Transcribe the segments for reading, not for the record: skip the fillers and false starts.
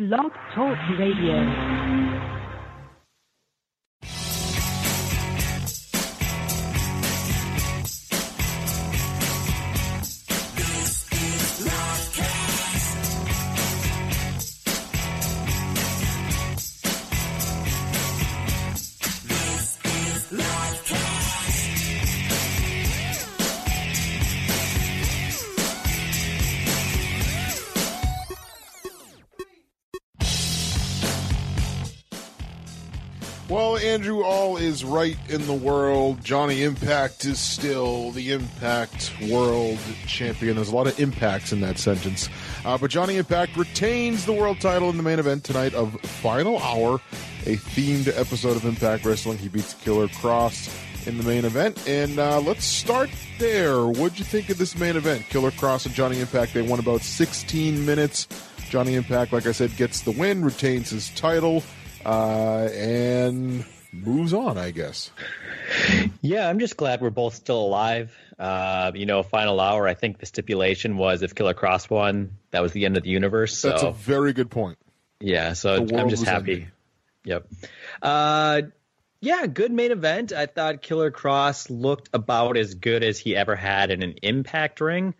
Blog Talk Radio. Well, Andrew, all is right in the world. Johnny Impact is still the Impact World Champion. There's a lot of impacts in that sentence. But Johnny Impact retains the world title in the main event tonight of Final Hour, a themed episode of Impact Wrestling. He beats Killer Kross in the main event. And let's start there. What'd you think of this main event? Killer Kross and Johnny Impact, they won about 16 minutes. Johnny Impact, like I said, gets the win, retains his title. And moves on, I guess. Yeah, I'm just glad we're both still alive. Final hour, I think the stipulation was if Killer Kross won, that was the end of the universe. So. That's a very good point. Yeah, so I'm just happy. Ending. Yep. Good main event. I thought Killer Kross looked about as good as he ever had in an Impact ring.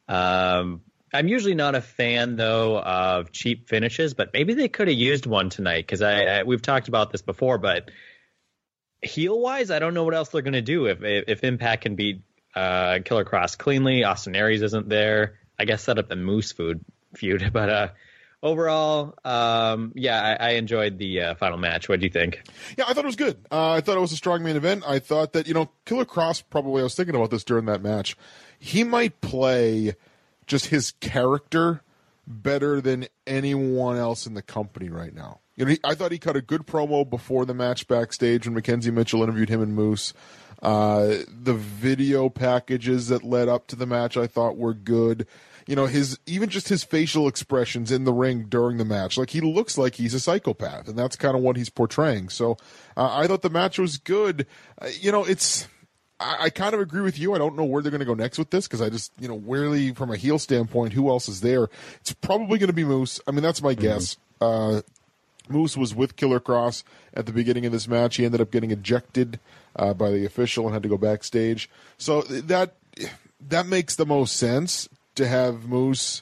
I'm usually not a fan, though, of cheap finishes, but maybe they could have used one tonight because we've talked about this before. But heel-wise, I don't know what else they're going to do if Impact can beat Killer Kross cleanly. Austin Aries isn't there. I guess set up the Moose feud. But overall, I enjoyed the final match. What do you think? Yeah, I thought it was good. I thought it was a strong main event. I thought that, Killer Kross probably, I was thinking about this during that match, he might play just his character better than anyone else in the company right now. I thought he cut a good promo before the match backstage when Mackenzie Mitchell interviewed him and Moose. The video packages that led up to the match I thought were good. Even just his facial expressions in the ring during the match. Like, he looks like he's a psychopath, and that's kind of what he's portraying. So I thought the match was good. I kind of agree with you. I don't know where they're going to go next with this because I just, really from a heel standpoint, who else is there? It's probably going to be Moose. I mean, that's my guess. Moose was with Killer Kross at the beginning of this match. He ended up getting ejected by the official and had to go backstage. So that makes the most sense to have Moose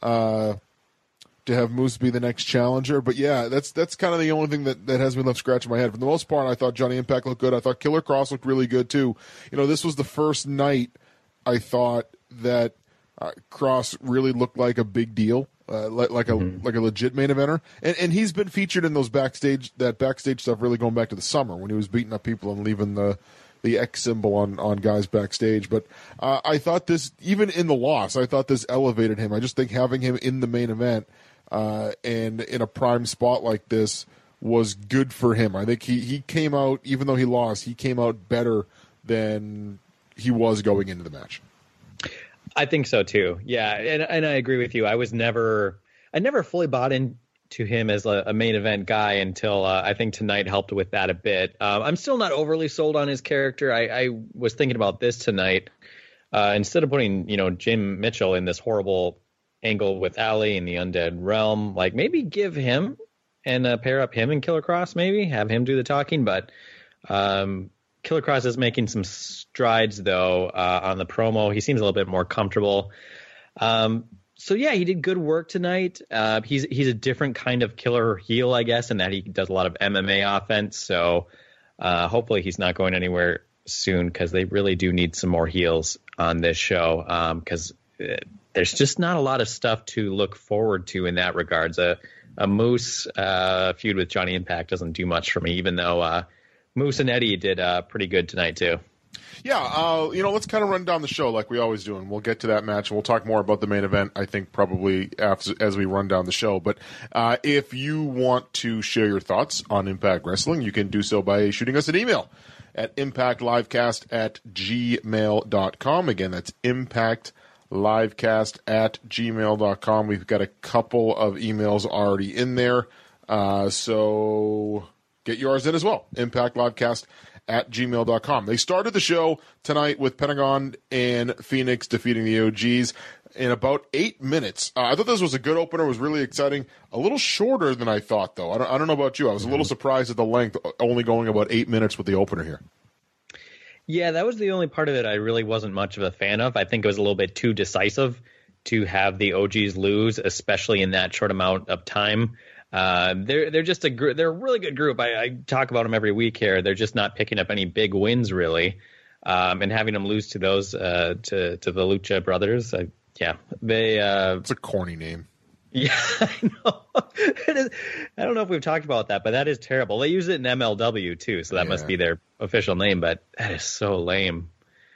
be the next challenger. But yeah, that's kind of the only thing that has me left scratching my head. For the most part, I thought Johnny Impact looked good. I thought Killer Kross looked really good too. This was the first night I thought that Kross really looked like a big deal, like a legit main eventer. And he's been featured in those backstage stuff really going back to the summer when he was beating up people and leaving the X symbol on guys backstage. But I thought this, even in the loss, I thought this elevated him. I just think having him in the main event and in a prime spot like this was good for him. I think he came out, even though he lost, he came out better than he was going into the match. I think so too. Yeah, and I agree with you. I never fully bought into him as a main event guy until I think tonight helped with that a bit. I'm still not overly sold on his character. I was thinking about this tonight. Instead of putting Jim Mitchell in this horrible angle with Ali in the Undead Realm, like maybe give him and pair up him and Killer Kross, maybe have him do the talking. But Killer Kross is making some strides though on the promo. He seems a little bit more comfortable. So yeah, he did good work tonight. He's a different kind of killer heel, I guess, in that he does a lot of MMA offense. So hopefully he's not going anywhere soon because they really do need some more heels on this show because there's just not a lot of stuff to look forward to in that regards. A Moose feud with Johnny Impact doesn't do much for me, even though Moose and Eddie did pretty good tonight too. Yeah, let's kind of run down the show like we always do, and we'll get to that match, and we'll talk more about the main event, I think, probably as we run down the show. But if you want to share your thoughts on Impact Wrestling, you can do so by shooting us an email at impactlivecast@gmail.com. Again, that's impactlivecast@gmail.com. We've got a couple of emails already in there, so get yours in as well, impactlivecast@gmail.com. They started the show tonight with Pentagon and Phoenix defeating the OGs. in about 8 minutes. I thought this was a good opener. It was really exciting. A little shorter than I thought, though. I don't know about you. I was a little surprised at the length, only going about 8 minutes with the opener here. Yeah, that was the only part of it I really wasn't much of a fan of. I think it was a little bit too decisive to have the OGs lose, especially in that short amount of time. They're just they're a really good group. I talk about them every week here. They're just not picking up any big wins really, and having them lose to those to the Lucha Brothers. It's a corny name. Yeah, I know. I don't know if we've talked about that, but that is terrible. They use it in MLW too, so that must be their official name. But that is so lame.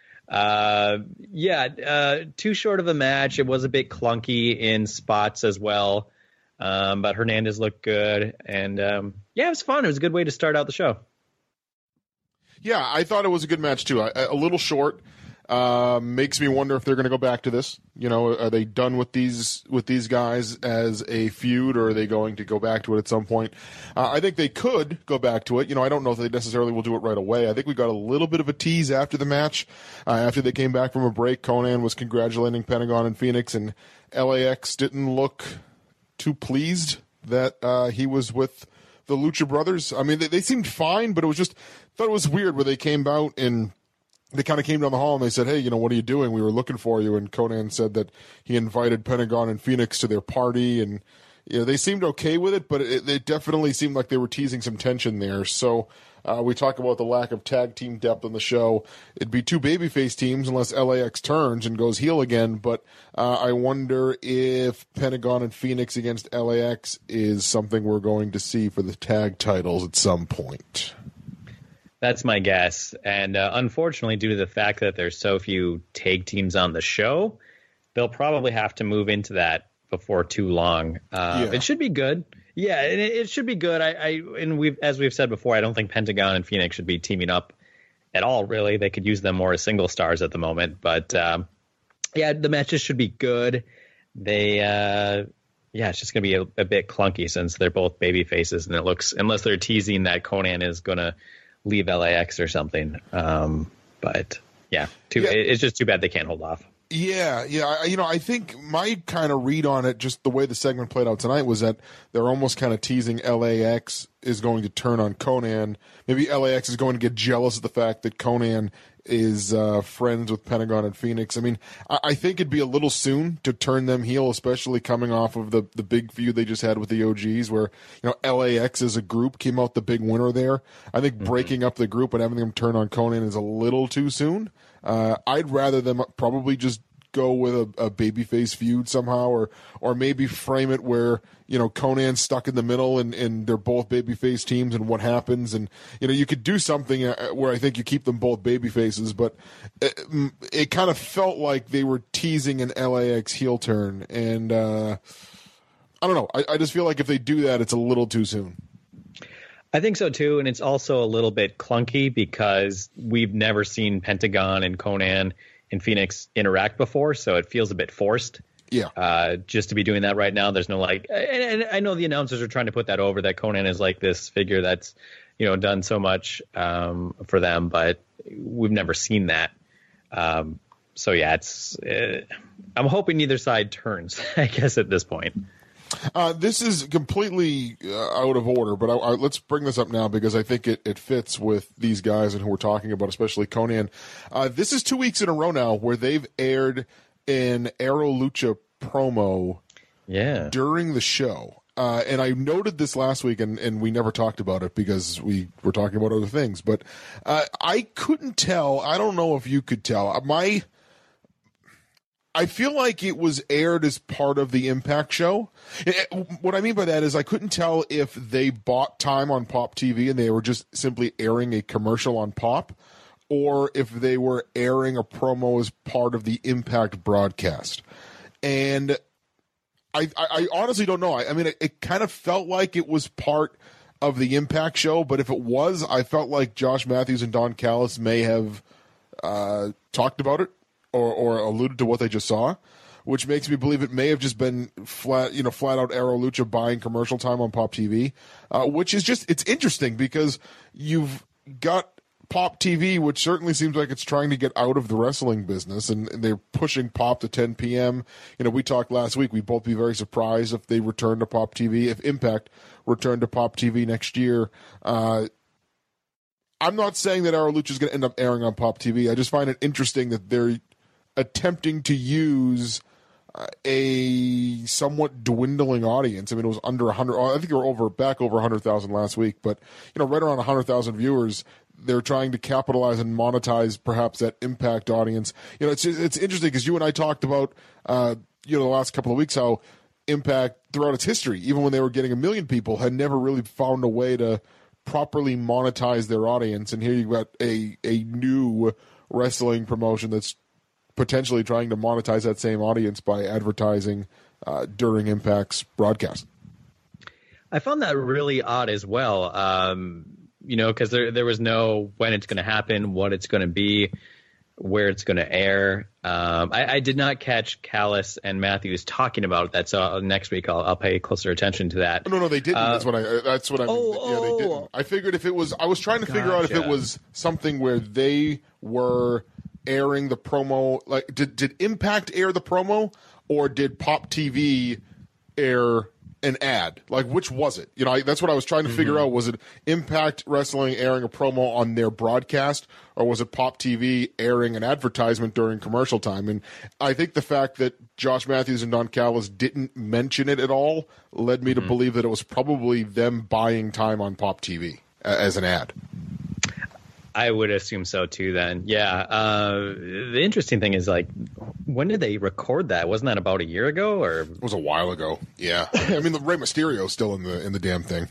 Too short of a match. It was a bit clunky in spots as well. But Hernandez looked good, and it was fun. It was a good way to start out the show. Yeah, I thought it was a good match too. A little short. Makes me wonder if they're going to go back to this. Are they done with these guys as a feud, or are they going to go back to it at some point? I think they could go back to it. I don't know if they necessarily will do it right away. I think we got a little bit of a tease after the match. After they came back from a break, Konnan was congratulating Pentagon and Phoenix, and LAX didn't look too pleased that he was with the Lucha Brothers. I mean, they seemed fine, but thought it was weird where they came out and they kind of came down the hall and they said, hey, what are you doing? We were looking for you. And Konnan said that he invited Pentagon and Phoenix to their party. And they seemed okay with it, but it definitely seemed like they were teasing some tension there. So we talk about the lack of tag team depth on the show. It'd be two babyface teams unless LAX turns and goes heel again. But I wonder if Pentagon and Phoenix against LAX is something we're going to see for the tag titles at some point. That's my guess. And unfortunately, due to the fact that there's so few tag teams on the show, they'll probably have to move into that before too long. It should be good. Yeah, and it should be good. As we've said before, I don't think Pentagon and Phoenix should be teaming up at all, really. They could use them more as single stars at the moment. But, the matches should be good. It's just going to be a bit clunky since they're both baby faces. And it looks, unless they're teasing that Konnan is going to leave LAX or something. It's just too bad they can't hold off. Yeah. I think my kind of read on it, just the way the segment played out tonight, was that they're almost kind of teasing LAX is going to turn on Konnan. Maybe LAX is going to get jealous of the fact that Konnan is friends with Pentagon and Phoenix. I mean, I think it'd be a little soon to turn them heel, especially coming off of the big feud they just had with the OGs, where LAX as a group came out the big winner there. I think breaking up the group and having them turn on Konnan is a little too soon. I'd rather them probably just go with a babyface feud somehow, or maybe frame it where Konnan's stuck in the middle and they're both babyface teams, and what happens, and you could do something where I think you keep them both babyfaces, but it kind of felt like they were teasing an LAX heel turn, and I don't know. I just feel like if they do that, it's a little too soon. I think so too, and it's also a little bit clunky because we've never seen Pentagon and Konnan and Phoenix interact before, so it feels a bit forced. Yeah. Just to be doing that right now, there's no and I know the announcers are trying to put that over, that Konnan is like this figure that's done so much for them, but we've never seen that. It's I'm hoping neither side turns, I guess, at this point. This is completely out of order, but let's bring this up now because I think it fits with these guys and who we're talking about, especially Konnan. This is 2 weeks in a row now where they've aired an Aero Lucha promo during the show. And I noted this last week, and we never talked about it because we were talking about other things. But I couldn't tell. I don't know if you could tell. I feel like it was aired as part of the Impact show. What I mean by that is I couldn't tell if they bought time on Pop TV and they were just simply airing a commercial on Pop, or if they were airing a promo as part of the Impact broadcast. And I honestly don't know. I mean, it kind of felt like it was part of the Impact show, but if it was, I felt like Josh Matthews and Don Callis may have talked about it or alluded to what they just saw, which makes me believe it may have just been flat out Aero Lucha buying commercial time on Pop TV, which is it's interesting because you've got Pop TV, which certainly seems like it's trying to get out of the wrestling business, and they're pushing Pop to 10 p.m. We talked last week. We'd both be very surprised if they return to Pop TV, if Impact returned to Pop TV next year. I'm not saying that Our Lucha is going to end up airing on Pop TV. I just find it interesting that they're attempting to use a somewhat dwindling audience. I mean, it was under 100. I think they were back over 100,000 last week, but right around 100,000 viewers. They're trying to capitalize and monetize perhaps that Impact audience. It's interesting because you and I talked about the last couple of weeks how Impact throughout its history, even when they were getting 1 million people, had never really found a way to properly monetize their audience. And here you've got a new wrestling promotion that's potentially trying to monetize that same audience by advertising during Impact's broadcast. I found that really odd as well, because there was no when it's going to happen, what it's going to be, where it's going to air. I did not catch Callis and Matthews talking about that, so next week I'll pay closer attention to that. No, they didn't. That's what I mean. They didn't. I figured if it was, I was trying to figure out if it was something where they were airing the promo. Like, did Impact air the promo, or did Pop TV air an ad? Like, which was it? That's what I was trying to figure out. Was it Impact Wrestling airing a promo on their broadcast, or was it Pop TV airing an advertisement during commercial time? And I think the fact that Josh Matthews and Don Callis didn't mention it at all led me to believe that it was probably them buying time on Pop TV as an ad. I would assume so too then. Yeah. The interesting thing is, like, when did they record that? Wasn't that about a year ago, or? It was a while ago. Yeah. I mean, the Rey Mysterio's still in the damn thing.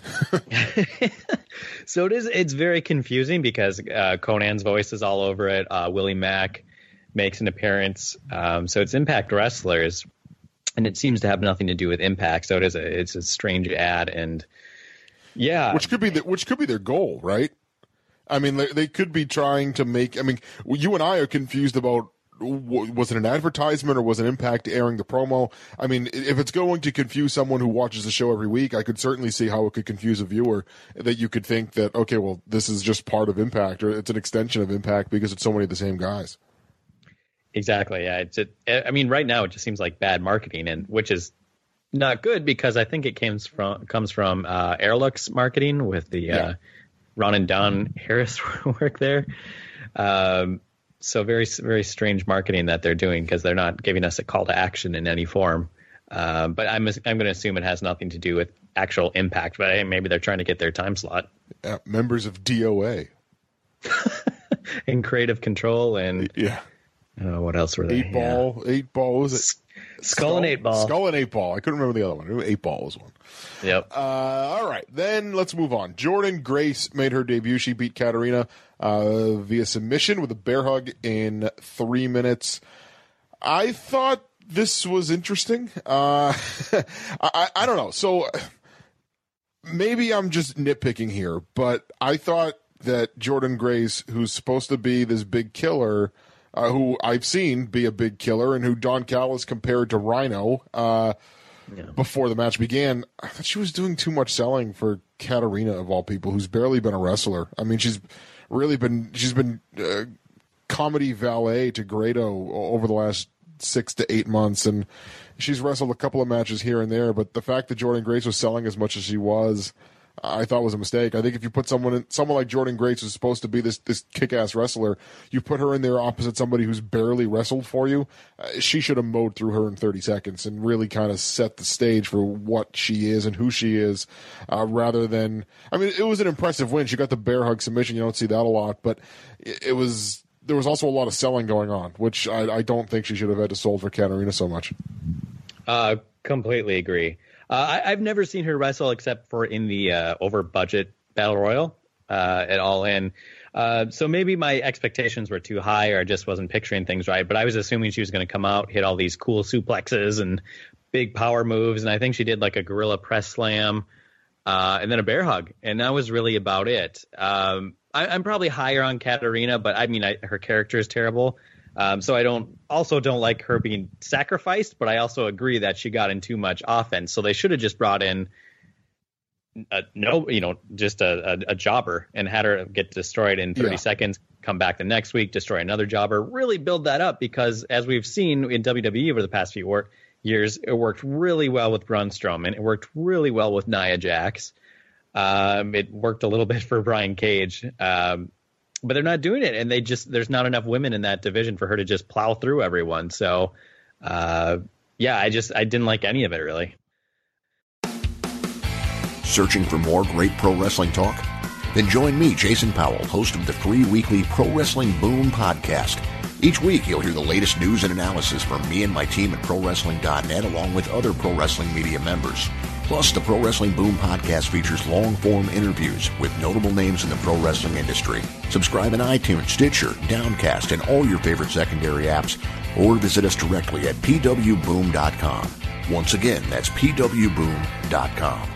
So it's very confusing because Conan's voice is all over it. Willie Mack makes an appearance. So it's Impact wrestlers, and it seems to have nothing to do with Impact. So it's a strange ad, and yeah. Which could be their goal, right? I mean, they could be trying to make. I mean, you and I are confused about, was it an advertisement or was it Impact airing the promo? I mean, if it's going to confuse someone who watches the show every week, I could certainly see how it could confuse a viewer, that you could think that, okay, well, this is just part of Impact, or it's an extension of Impact because it's so many of the same guys. Exactly. Yeah. I mean, right now it just seems like bad marketing, and which is not good because I think it comes from Airlux marketing with the Ron and Don Harris work there. So very, very strange marketing that they're doing because they're not giving us a call to action in any form. But I'm going to assume it has nothing to do with actual Impact, but hey, maybe they're trying to get their time slot. Members of DOA. And Creative Control and what else were they? 8 Ball was it? Skull and 8 Ball. Skull and 8 Ball. I couldn't remember the other one. 8 Ball was one. Yep. All right, then let's move on. Jordynne Grace made her debut. She beat Katarina via submission with a bear hug in 3 minutes. I thought this was interesting. I don't know. So maybe I'm just nitpicking here, but I thought that Jordynne Grace, who's supposed to be this big killer, who I've seen be a big killer, and who Don Callis compared to Rhino before the match began, I thought she was doing too much selling for Katarina, of all people, who's barely been a wrestler. I mean, she's been comedy valet to Grado over the last 6 to 8 months, and she's wrestled a couple of matches here and there, but the fact that Jordynne Grace was selling as much as she was, I thought was a mistake. I think if you put someone like Jordynne Grace, who's supposed to be this kick-ass wrestler, you put her in there opposite somebody who's barely wrestled for you, she should have mowed through her in 30 seconds and really kind of set the stage for what she is and who she is, rather than, I mean, it was an impressive win. She got the bear hug submission. You don't see that a lot, but there was also a lot of selling going on, which I don't think she should have had to sold for Katarina so much. Completely agree. I've never seen her wrestle except for in the over budget Battle Royal at All In. So maybe my expectations were too high, or I just wasn't picturing things right. But I was assuming she was going to come out, hit all these cool suplexes and big power moves. And I think she did like a gorilla press slam and then a bear hug. And that was really about it. I'm probably higher on Katarina, but I mean, her character is terrible. So I don't like her being sacrificed, but I also agree that she got in too much offense. So they should have just brought in just a jobber, and had her get destroyed in 30 seconds, come back the next week, destroy another jobber, really build that up, because as we've seen in WWE over the past few years, it worked really well with Braun Strowman. It worked really well with Nia Jax. It worked a little bit for Brian Cage. But they're not doing it, and there's not enough women in that division for her to just plow through everyone. So, I didn't like any of it, really. Searching for more great pro wrestling talk? Then join me, Jason Powell, host of the free weekly Pro Wrestling Boom podcast. Each week, you'll hear the latest news and analysis from me and my team at ProWrestling.net, along with other pro wrestling media members. Plus, the Pro Wrestling Boom podcast features long-form interviews with notable names in the pro wrestling industry. Subscribe in iTunes, Stitcher, Downcast, and all your favorite secondary apps, or visit us directly at pwboom.com. Once again, that's pwboom.com.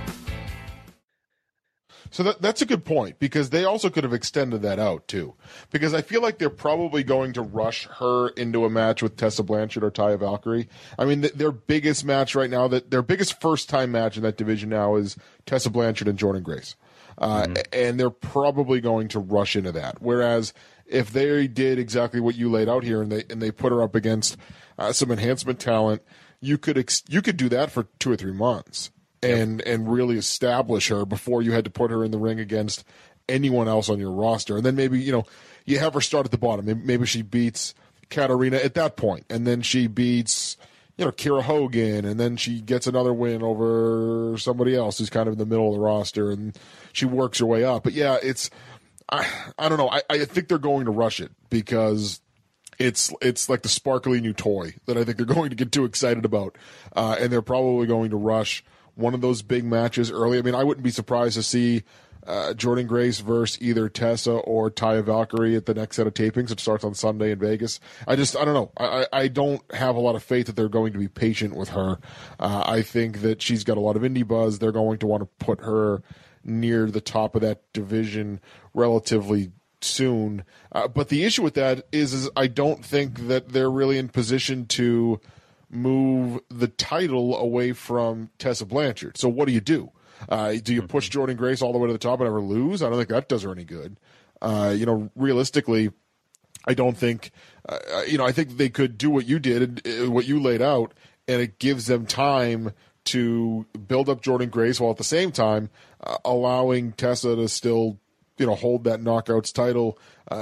So that's a good point, because they also could have extended that out too. Because I feel like they're probably going to rush her into a match with Tessa Blanchard or Taya Valkyrie. I mean, their biggest match right now, their biggest first-time match in that division now is Tessa Blanchard and Jordynne Grace. And they're probably going to rush into that. Whereas if they did exactly what you laid out here and they put her up against some enhancement talent, you could do that for 2 or 3 months. And really establish her before you had to put her in the ring against anyone else on your roster. And then maybe, you have her start at the bottom. Maybe she beats Katarina at that point, and then she beats, Kiera Hogan, and then she gets another win over somebody else who's kind of in the middle of the roster, and she works her way up. But yeah, I don't know. I think they're going to rush it, because it's like the sparkly new toy that I think they're going to get too excited about. And they're probably going to rush one of those big matches early. I mean, I wouldn't be surprised to see Jordynne Grace versus either Tessa or Taya Valkyrie at the next set of tapings. It starts on Sunday in Vegas. I don't know. I don't have a lot of faith that they're going to be patient with her. I think that she's got a lot of indie buzz. They're going to want to put her near the top of that division relatively soon. But the issue with that is I don't think that they're really in position to move the title away from Tessa Blanchard. So what do? Do you push Jordynne Grace all the way to the top and ever lose? I don't think that does her any good. Realistically, I don't think, I think they could do what you did, what you laid out, and it gives them time to build up Jordynne Grace while at the same time allowing Tessa to still, hold that Knockouts title.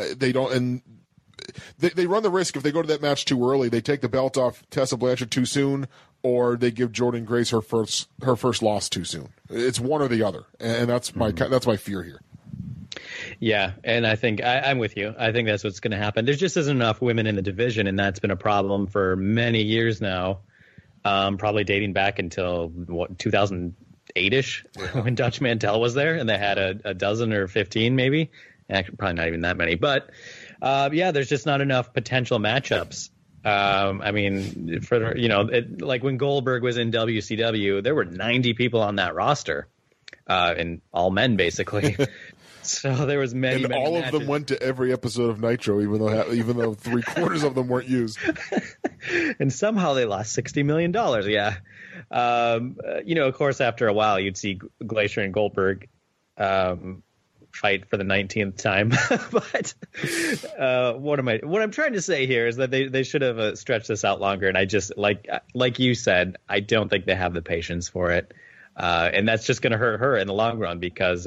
They run the risk, if they go to that match too early, they take the belt off Tessa Blanchard too soon, or they give Jordynne Grace her first loss too soon. It's one or the other, and that's my fear here. Yeah, and I think I'm with you. I think that's what's going to happen. There just isn't enough women in the division, and that's been a problem for many years now, probably dating back until 2008-ish, when Dutch Mantel was there, and they had a dozen or 15 maybe. Actually, probably not even that many, but there's just not enough potential matchups. I mean, like when Goldberg was in WCW, there were 90 people on that roster, and all men basically. So there was many, and many all matches. of them went to every episode of Nitro, even though 3/4 of them weren't used. And somehow they lost $60 million. Yeah, of course, after a while, you'd see Glacier and Goldberg fight for the 19th time. But what I'm trying to say here is that they should have stretched this out longer. And I just, like you said, I don't think they have the patience for it. And that's just going to hurt her in the long run, because,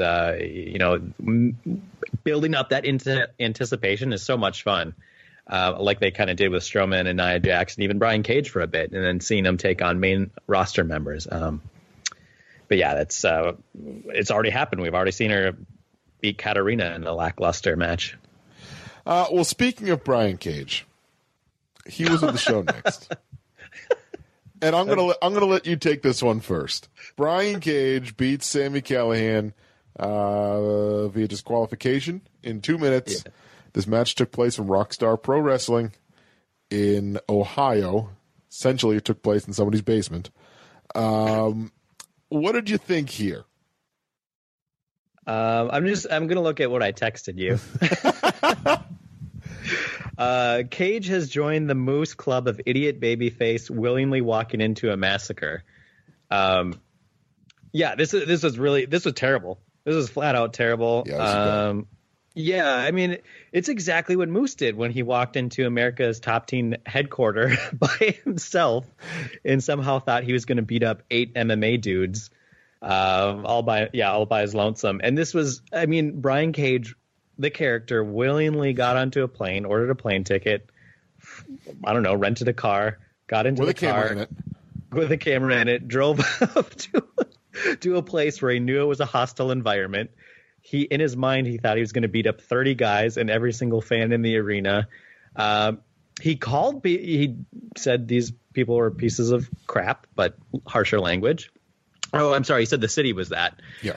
building up that anticipation is so much fun. Like they kind of did with Strowman and Nia Jax and even Brian Cage for a bit, and then seeing them take on main roster members. But yeah, that's it's already happened. We've already seen her beat Katarina in a lackluster match. Well, speaking of Brian Cage, he was on the show next, and I'm gonna let you take this one first. Brian Cage beats Sami Callihan via disqualification in 2 minutes. Yeah. This match took place in Rockstar Pro Wrestling in Ohio. Essentially, it took place in somebody's basement. What did you think here? I'm going to look at what I texted you. Cage has joined the Moose Club of idiot babyface willingly walking into a massacre. Yeah, this was terrible. This was flat out terrible. Yeah, I mean, it's exactly what Moose did when he walked into America's Top Team headquarters by himself and somehow thought he was going to beat up 8 MMA dudes all by his lonesome. And this was, I mean, Brian Cage, the character, willingly got onto a plane, ordered a plane ticket, I don't know, rented a car, got into the car with a camera in it, drove up to a place where he knew it was a hostile environment. In his mind, he thought he was going to beat up 30 guys and every single fan in the arena. He said these people were pieces of crap, but harsher language. Oh, I'm sorry. He said the city was that. Yes.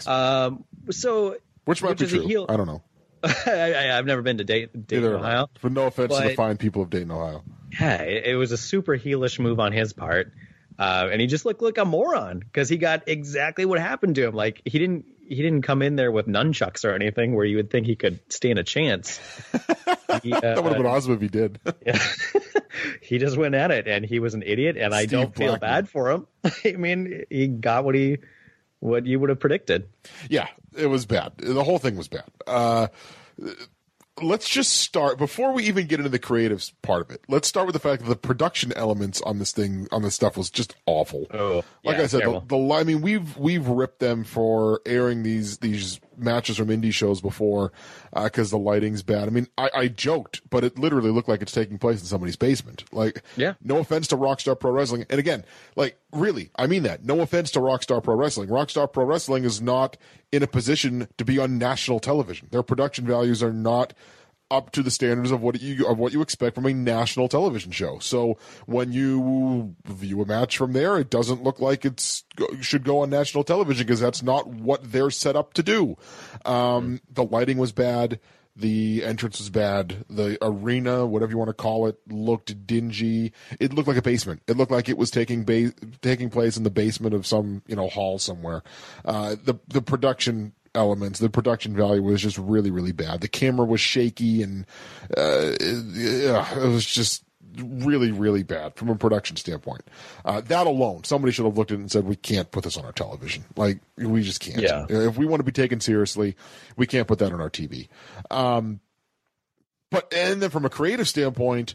Which might be true. I don't know. I've never been to Dayton, Ohio. For no offense to the fine people of Dayton, Ohio. Yeah, it was a super heelish move on his part. And he just looked like a moron because he got exactly what happened to him. Like he didn't come in there with nunchucks or anything where you would think he could stand a chance. That would have been awesome if he did. Yeah. He just went at it, and he was an idiot, and I don't feel bad for him. I mean, he got what you would have predicted. Yeah, it was bad. The whole thing was bad. Let's just start before we even get into the creative part of it. Let's start with the fact that the production elements on this stuff was just awful. Oh, like I said, I mean, we've ripped them for airing these matches from indie shows before because the lighting's bad. I mean, I joked, but it literally looked like it's taking place in somebody's basement. Like, no offense to Rockstar Pro Wrestling, and again, like really, I mean that. No offense to Rockstar Pro Wrestling. Rockstar Pro Wrestling is not in a position to be on national television. Their production values are not up to the standards of what you expect from a national television show. So when you view a match from there, it doesn't look like should go on national television because that's not what they're set up to do. The lighting was bad. The entrance was bad. The arena, whatever you want to call it, looked dingy. It looked like a basement. It looked like it was taking place in the basement of some hall somewhere. The production elements, the production value was just really, really bad. The camera was shaky, and it was just really, really bad from a production standpoint. That alone, somebody should have looked at it and said, we can't put this on our television. Like, we just can't. Yeah. If we want to be taken seriously, we can't put that on our TV. And then from a creative standpoint,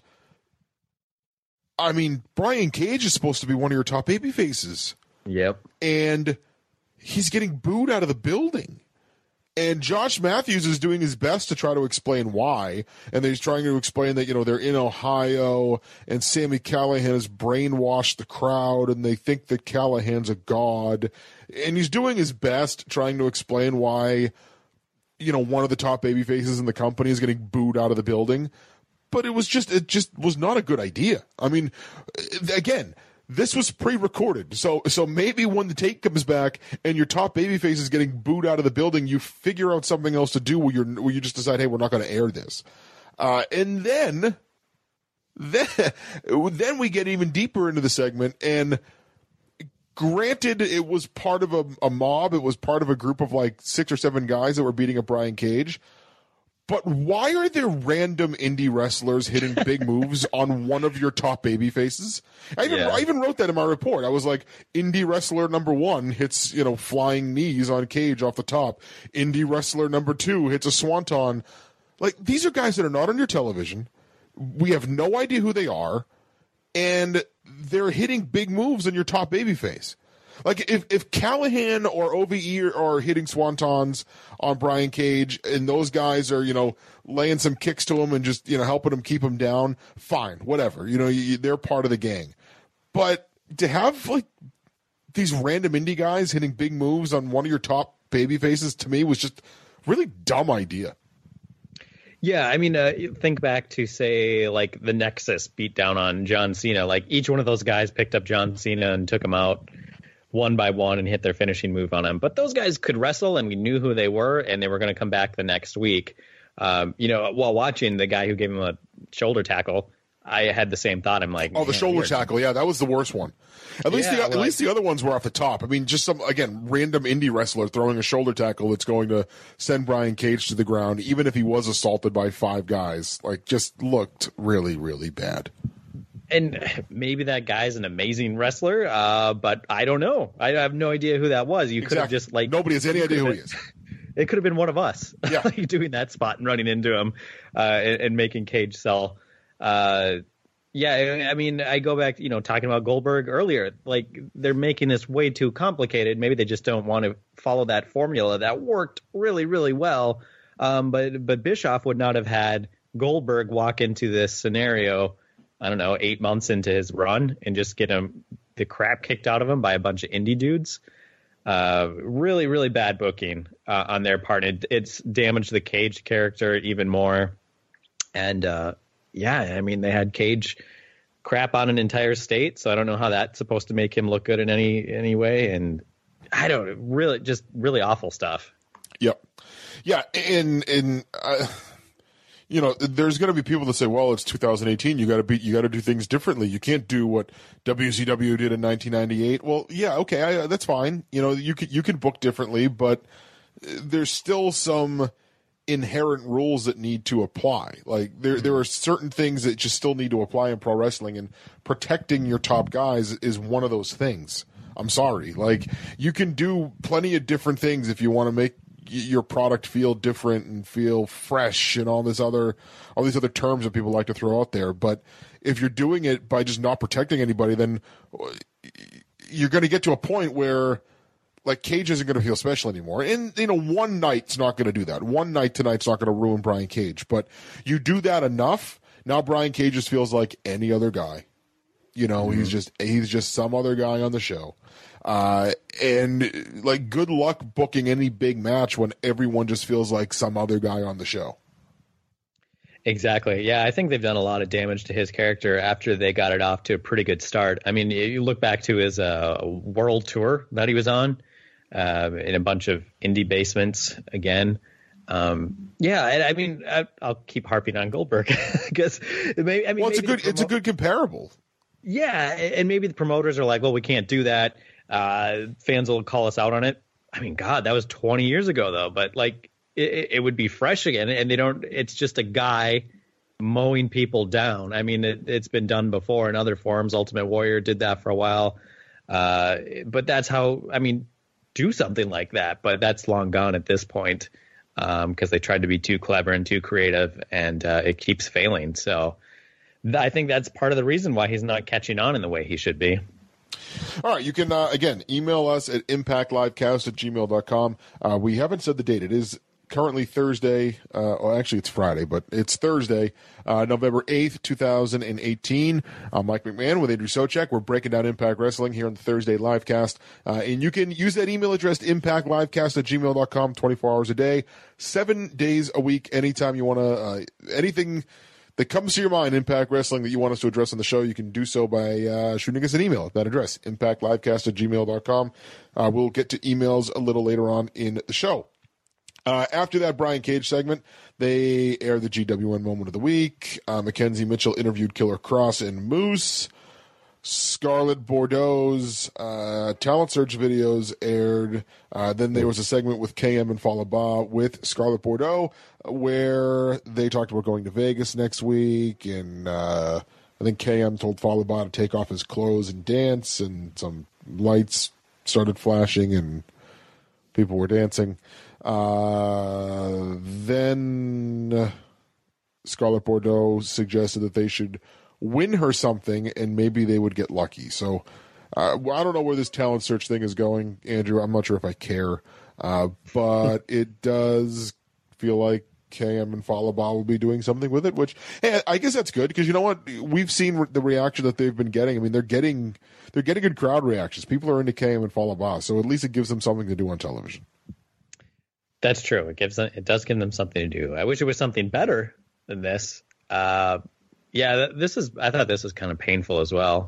I mean, Brian Cage is supposed to be one of your top baby faces. Yep. And he's getting booed out of the building. And Josh Matthews is doing his best to try to explain why. And he's trying to explain that, they're in Ohio and Sami Callihan has brainwashed the crowd and they think that Callahan's a god. And he's doing his best trying to explain why, one of the top baby faces in the company is getting booed out of the building. But it just was not a good idea. I mean, again, this was pre-recorded, so maybe when the tape comes back and your top babyface is getting booed out of the building, you figure out something else to do where you just decide, hey, we're not going to air this, and then we get even deeper into the segment. And granted, it was part of a mob, it was part of a group of like 6 or 7 guys that were beating up Brian Cage. But why are there random indie wrestlers hitting big moves on one of your top baby faces? I even wrote that in my report. I was like, indie wrestler number 1 hits, flying knees on Cage off the top. Indie wrestler number 2 hits a swanton. Like, these are guys that are not on your television. We have no idea who they are. And they're hitting big moves on your top baby face. Like, if Callahan or OVE are hitting swantons on Brian Cage and those guys are, laying some kicks to him and just, helping him keep him down, fine, whatever. They're part of the gang. But to have, like, these random indie guys hitting big moves on one of your top baby faces, to me, was just really dumb idea. Yeah, I mean, think back to, say, like, the Nexus beat down on John Cena. Like, each one of those guys picked up John Cena and took him out one by one and hit their finishing move on him. But those guys could wrestle, and we knew who they were, and they were going to come back the next week. While watching the guy who gave him a shoulder tackle, I had the same thought. I'm like, oh, the shoulder tackle. Yeah, that was the worst one. At least the other ones were off the top. I mean, just some, again, random indie wrestler throwing a shoulder tackle that's going to send Brian Cage to the ground, even if he was assaulted by 5 guys. Like, just looked really, really bad. And maybe that guy's an amazing wrestler, but I don't know. I have no idea who that was. You could have just nobody has any idea who he is. It could have been one of us, yeah. doing that spot and running into him and making Cage sell. Yeah, I mean, I go back, talking about Goldberg earlier. Like, they're making this way too complicated. Maybe they just don't want to follow that formula that worked really, really well. But Bischoff would not have had Goldberg walk into this scenario, I don't know, 8 months into his run and just get him the crap kicked out of him by a bunch of indie dudes. Really, really bad booking on their part. It's damaged the Cage character even more. And yeah, I mean, they had Cage crap on an entire state, so I don't know how that's supposed to make him look good in any way. And I don't really, just really awful stuff. Yep. Yeah, and there's going to be people that say, well, it's 2018. You got to do things differently. You can't do what WCW did in 1998. Well, yeah, okay, that's fine. You can book differently, but there's still some inherent rules that need to apply. Like there are certain things that just still need to apply in pro wrestling, and protecting your top guys is one of those things. I'm sorry. Like, you can do plenty of different things if you want to make your product feel different and feel fresh and all these other terms that people like to throw out there. But if you're doing it by just not protecting anybody, then you're going to get to a point where, like, Cage isn't going to feel special anymore. And, one night's not going to do that. One night tonight's not going to ruin Brian Cage. But you do that enough, now Brian Cage just feels like any other guy. He's just some other guy on the show. And, like, good luck booking any big match when everyone just feels like some other guy on the show. Exactly. Yeah, I think they've done a lot of damage to his character after they got it off to a pretty good start. I mean, you look back to his world tour that he was on, in a bunch of indie basements again. Yeah, I mean, I'll keep harping on Goldberg because it's a good comparable. Yeah, and maybe the promoters are like, well, we can't do that. Fans will call us out on it. I mean, God, that was 20 years ago, though. But, like, it would be fresh again, and they don't. It's just a guy mowing people down. I mean, it's been done before in other forms. Ultimate Warrior did that for a while, but that's how. I mean, do something like that, but that's long gone at this point because they tried to be too clever and too creative, and it keeps failing. So I think that's part of the reason why he's not catching on in the way he should be. All right, you can, again, email us at impactlivecast@gmail.com. We haven't said the date. It is currently Thursday. Well, actually, it's Friday, but it's Thursday, November 8th, 2018. I'm Mike McMahon with Andrew Socek. We're breaking down Impact Wrestling here on the Thursday Livecast. And you can use that email address, impactlivecast@gmail.com, 24 hours a day, 7 days a week, anytime you want to, anything that comes to your mind, Impact Wrestling, that you want us to address on the show, you can do so by shooting us an email at that address, impactlivecast@gmail.com. We'll get to emails a little later on in the show. After that Brian Cage segment, they aired the GWN Moment of the Week. Mackenzie Mitchell interviewed Killer Kross and Moose. Scarlett Bordeaux's Talent Search videos aired. Then there was a segment with KM and Fallah Bahh with Scarlett Bordeaux where they talked about going to Vegas next week. And I think KM told Fallah Bahh to take off his clothes and dance, and some lights started flashing and people were dancing. Then Scarlett Bordeaux suggested that they should win her something and maybe they would get lucky. So I don't know where this Talent Search thing is going, Andrew. I'm not sure if I care. But it does feel like KM and Fallah Bahh will be doing something with it, which, hey, I guess that's good because you know what? We've seen the reaction that they've been getting. I mean, they're getting good crowd reactions. People are into KM and Fallah Bahh, so at least it gives them something to do on television. That's true. It does give them something to do. I wish it was something better than this. Yeah, I thought this was kind of painful as well.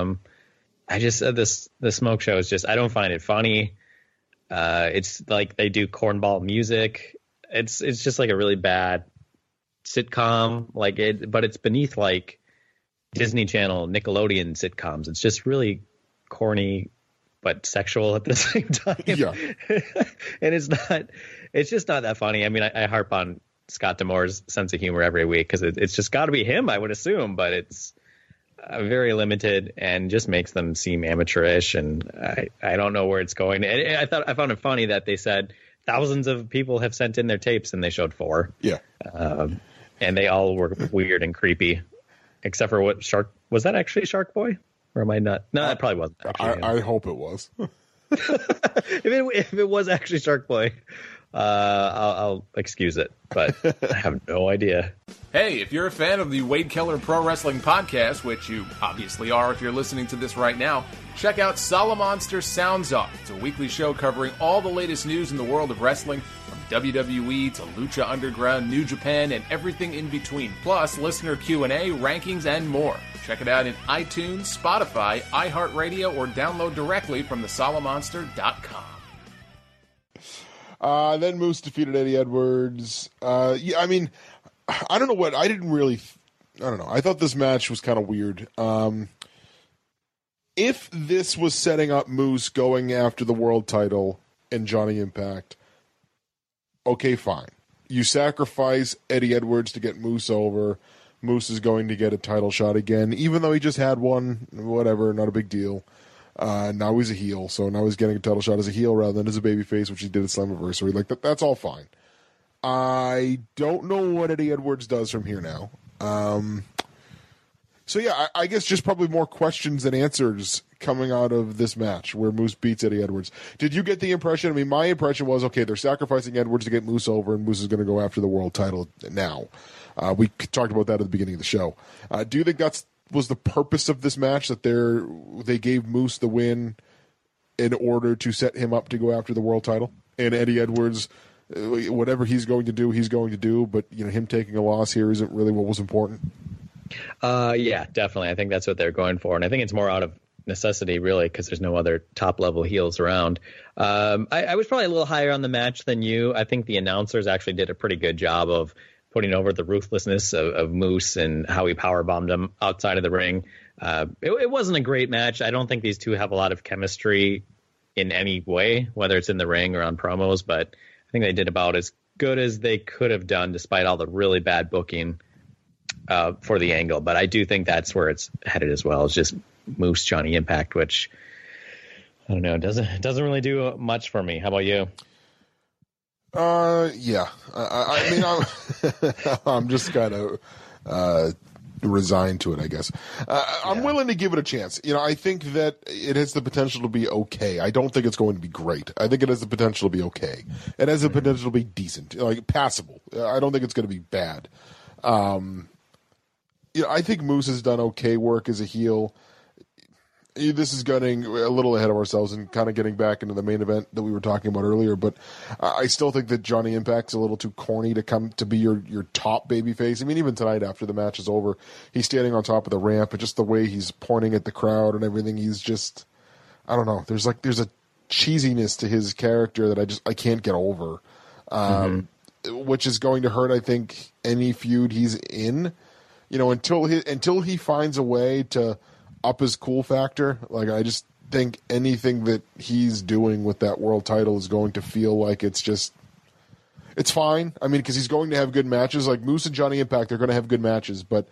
The smoke show is just, I don't find it funny. It's like they do cornball music. It's just like a really bad sitcom, but it's beneath like Disney Channel, Nickelodeon sitcoms. It's just really corny, but sexual at the same time. Yeah. And it's just not that funny. I mean, I harp on Scott D'Amore's sense of humor every week because it's just got to be him, I would assume, but very limited and just makes them seem amateurish. And I don't know where it's going. And I found it funny that they said thousands of people have sent in their tapes and they showed 4. Yeah. And they all were weird and creepy, except for was that actually Shark Boy? Or am I not? No, that probably wasn't. Actually, I hope it was. if it was actually Shark Boy, I'll excuse it, but I have no idea. Hey, if you're a fan of the Wade Keller Pro Wrestling Podcast, which you obviously are if you're listening to this right now, check out Salamonster Sounds Off. It's a weekly show covering all the latest news in the world of wrestling, from WWE to Lucha Underground, New Japan, and everything in between. Plus, listener Q&A, rankings, and more. Check it out in iTunes, Spotify, iHeartRadio, or download directly from thesalamonster.com. Then Moose defeated Eddie Edwards. Yeah, I mean, I don't know what I didn't really. I don't know. I thought this match was kind of weird. If this was setting up Moose going after the world title and Johnny Impact, okay, fine. You sacrifice Eddie Edwards to get Moose over. Moose is going to get a title shot again, even though he just had one. Whatever, not a big deal. Now he's a heel, so now he's getting a title shot as a heel rather than as a babyface, which he did at Slammiversary. Like that's all fine. I don't know what Eddie Edwards does from here now. So yeah, I guess just probably more questions than answers coming out of this match where Moose beats Eddie Edwards. Did you get the impression? I mean, my impression was, okay, they're sacrificing Edwards to get Moose over, and Moose is going to go after the world title now. We talked about that at the beginning of the show. Do you think was the purpose of this match, that they gave Moose the win in order to set him up to go after the world title? And Eddie Edwards, whatever he's going to do, but him taking a loss here isn't really what was important. Yeah, definitely. I think that's what they're going for. And I think it's more out of necessity, really, because there's no other top-level heels around. I was probably a little higher on the match than you. I think the announcers actually did a pretty good job of putting over the ruthlessness of Moose and how he powerbombed him outside of the ring. It wasn't a great match. I don't think these two have a lot of chemistry in any way, whether it's in the ring or on promos, but I think they did about as good as they could have done despite all the really bad booking for the angle. But I do think that's where it's headed as well. It's just Moose, Johnny Impact, which I don't know, it doesn't really do much for me. How about you? Yeah. I mean, I'm just kind of resigned to it, I guess. I'm willing to give it a chance. I think that it has the potential to be okay. I don't think it's going to be great. I think it has the potential to be okay. It has the potential to be decent, like passable. I don't think it's going to be bad. I think Moose has done okay work as a heel. This is getting a little ahead of ourselves and kind of getting back into the main event that we were talking about earlier, but I still think that Johnny Impact's a little too corny to come to be your top babyface. I mean, even tonight after the match is over, he's standing on top of the ramp, and just the way he's pointing at the crowd and everything, he's just, I don't know. There's a cheesiness to his character that I can't get over, which is going to hurt, I think, any feud he's in. Until he finds a way to up his cool factor. Like, I just think anything that he's doing with that world title is going to feel like it's fine. I mean, because he's going to have good matches. Like Moose and Johnny Impact, they're going to have good matches. But,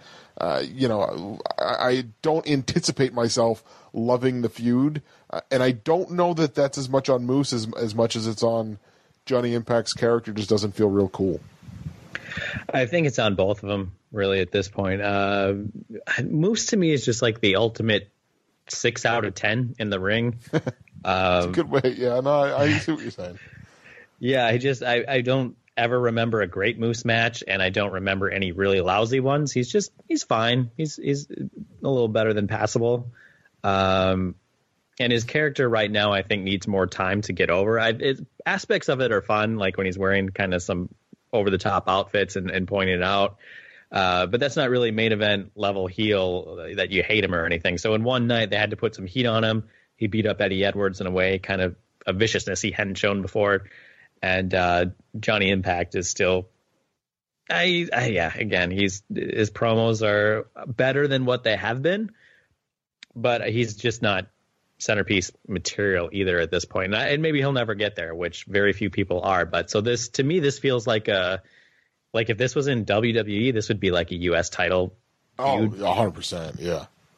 I don't anticipate myself loving the feud. And I don't know that that's as much on Moose as much as it's on Johnny Impact's character. Just doesn't feel real cool. I think it's on both of them, really, at this point. Moose, to me, is just like the ultimate 6 out of 10 in the ring. It's a good way. Yeah, no, I see what you're saying. Yeah, I don't ever remember a great Moose match, and I don't remember any really lousy ones. He's fine. He's a little better than passable. And his character right now, I think, needs more time to get over. Aspects of it are fun, like when he's wearing kind of some over-the-top outfits and pointing it out. But that's not really main event level heel that you hate him or anything. So in one night, they had to put some heat on him. He beat up Eddie Edwards in a way, kind of a viciousness he hadn't shown before. And Johnny Impact is still, again, his promos are better than what they have been, but he's just not centerpiece material either at this point. And maybe he'll never get there, which very few people are. But so to me, this feels like if this was in WWE, this would be like a U.S. title feud. 100%, yeah.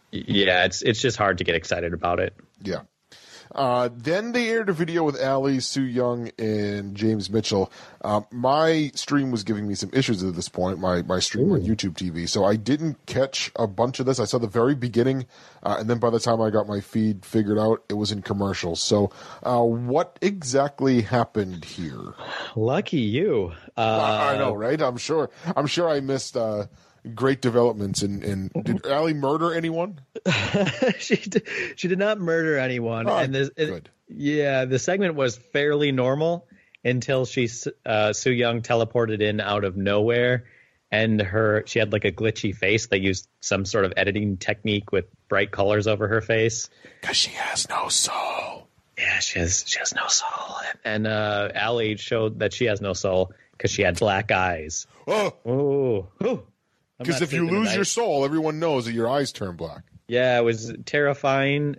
Yeah, it's just hard to get excited about it. Yeah. Then they aired a video with Ali, Su Yung, and James Mitchell. My stream was giving me some issues at this point, my stream on YouTube TV, so I didn't catch a bunch of this. I saw the very beginning, and then by the time I got my feed figured out, it was in commercials. So what exactly happened here? Lucky you. I know, right? I'm sure I missed great developments. And did Ali murder anyone? She did not murder anyone. And good. Yeah, the segment was fairly normal until Su Yung teleported in out of nowhere, and she had like a glitchy face. They used some sort of editing technique with bright colors over her face. Because she has no soul. Yeah, she has no soul. And Ali showed that she has no soul because she had black eyes. Oh. Ooh. Because if you lose your soul, everyone knows that your eyes turn black. Yeah, it was terrifying.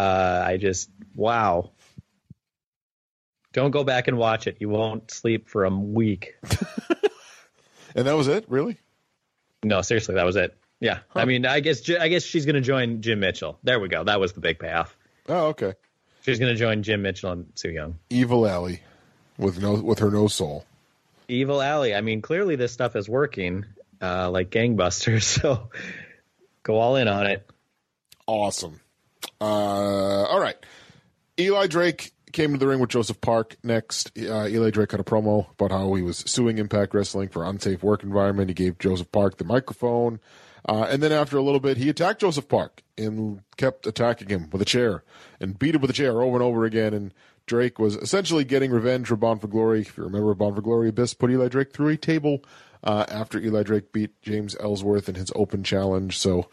Wow. Don't go back and watch it. You won't sleep for a week. And that was it? Really? No, seriously, that was it. Yeah. Huh. I mean, I guess she's going to join Jim Mitchell. There we go. That was the big payoff. Oh, okay. She's going to join Jim Mitchell and Su Yung. Evil Ali with her no soul. Evil Ali. I mean, clearly this stuff is working. Like gangbusters, so go all in on it. Awesome. All right. Eli Drake came to the ring with Joseph Park next. Eli Drake had a promo about how he was suing Impact Wrestling for unsafe work environment. He gave Joseph Park the microphone. And then after a little bit, he attacked Joseph Park and kept attacking him with a chair and beat him with a chair over and over again. And Drake was essentially getting revenge for Bound for Glory. If you remember, Bound for Glory, Abyss put Eli Drake through a table after Eli Drake beat James Ellsworth in his open challenge. So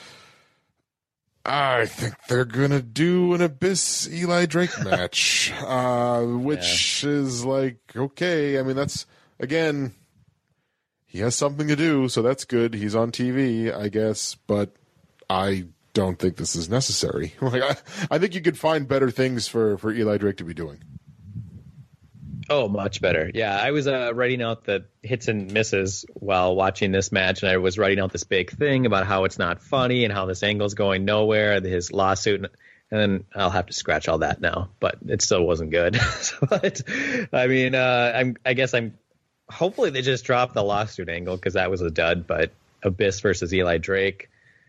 I think they're going to do an Abyss Eli Drake match, which is like, okay. I mean, that's, again, he has something to do, so that's good. He's on TV, I guess, but I don't think this is necessary. Like, I think you could find better things for Eli Drake to be doing. Oh, much better. Yeah, I was writing out the hits and misses while watching this match, and I was writing out this big thing about how it's not funny and how this angle's going nowhere, his lawsuit, and then I'll have to scratch all that now, but it still wasn't good. But, I mean, I guess hopefully they just dropped the lawsuit angle because that was a dud, but Abyss versus Eli Drake.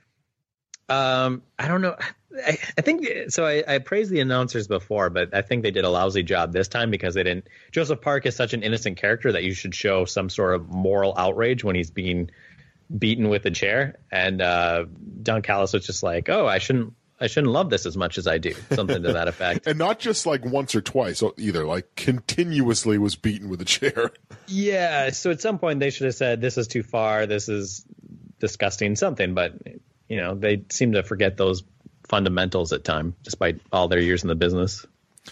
I don't know. I think so. I praised the announcers before, but I think they did a lousy job this time because they didn't. Joseph Park is such an innocent character that you should show some sort of moral outrage when he's being beaten with a chair. And Don Callis was just like, "Oh, I shouldn't love this as much as I do," something to that effect. And not just like once or twice either, like continuously was beaten with a chair. Yeah. So at some point they should have said, "This is too far. This is disgusting," something. But they seem to forget those fundamentals at time, despite all their years in the business.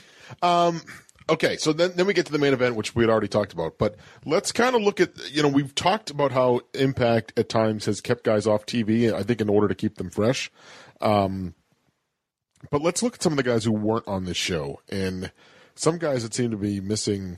Okay, so then we get to the main event, which we had already talked about. But let's kind of look at, we've talked about how Impact at times has kept guys off TV, I think in order to keep them fresh. But let's look at some of the guys who weren't on this show. And some guys that seem to be missing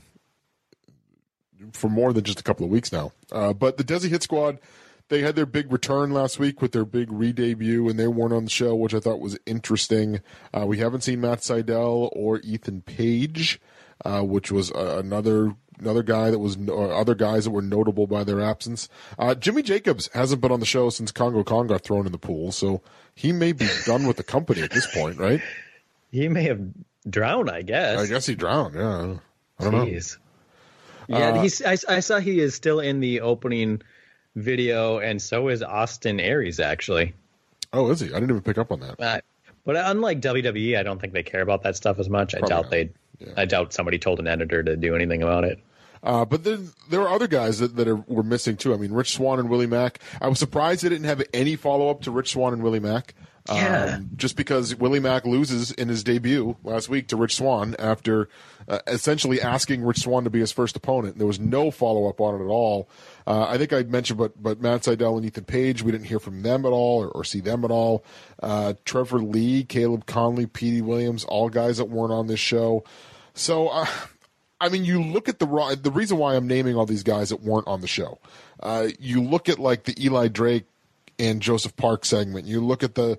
for more than just a couple of weeks now. But the Desi Hit Squad, they had their big return last week with their big re-debut, and they weren't on the show, which I thought was interesting. We haven't seen Matt Seidel or Ethan Page, which was another guy that was other guys that were notable by their absence. Jimmy Jacobs hasn't been on the show since Congo Kong got thrown in the pool, so he may be done with the company at this point, right? He may have drowned, I guess. I guess he drowned, yeah. I don't know. Yeah, I saw he is still in the opening video, and so is Austin Aries, actually. Oh, is he? I didn't even pick up on that. But unlike WWE, I don't think they care about that stuff as much. I doubt somebody told an editor to do anything about it. But there are other guys that were missing too. I mean, Rich Swann and Willie Mack. I was surprised they didn't have any follow-up to Rich Swann and Willie Mack. Just because Willie Mack loses in his debut last week to Rich Swann after essentially asking Rich Swann to be his first opponent. There was no follow-up on it at all. I think I mentioned, but Matt Seidel and Ethan Page, we didn't hear from them at all or see them at all. Trevor Lee, Caleb Conley, Petey Williams, all guys that weren't on this show. So, I mean, you look at the reason why I'm naming all these guys that weren't on the show. You look at like the Eli Drake and Joseph Park segment. You look at the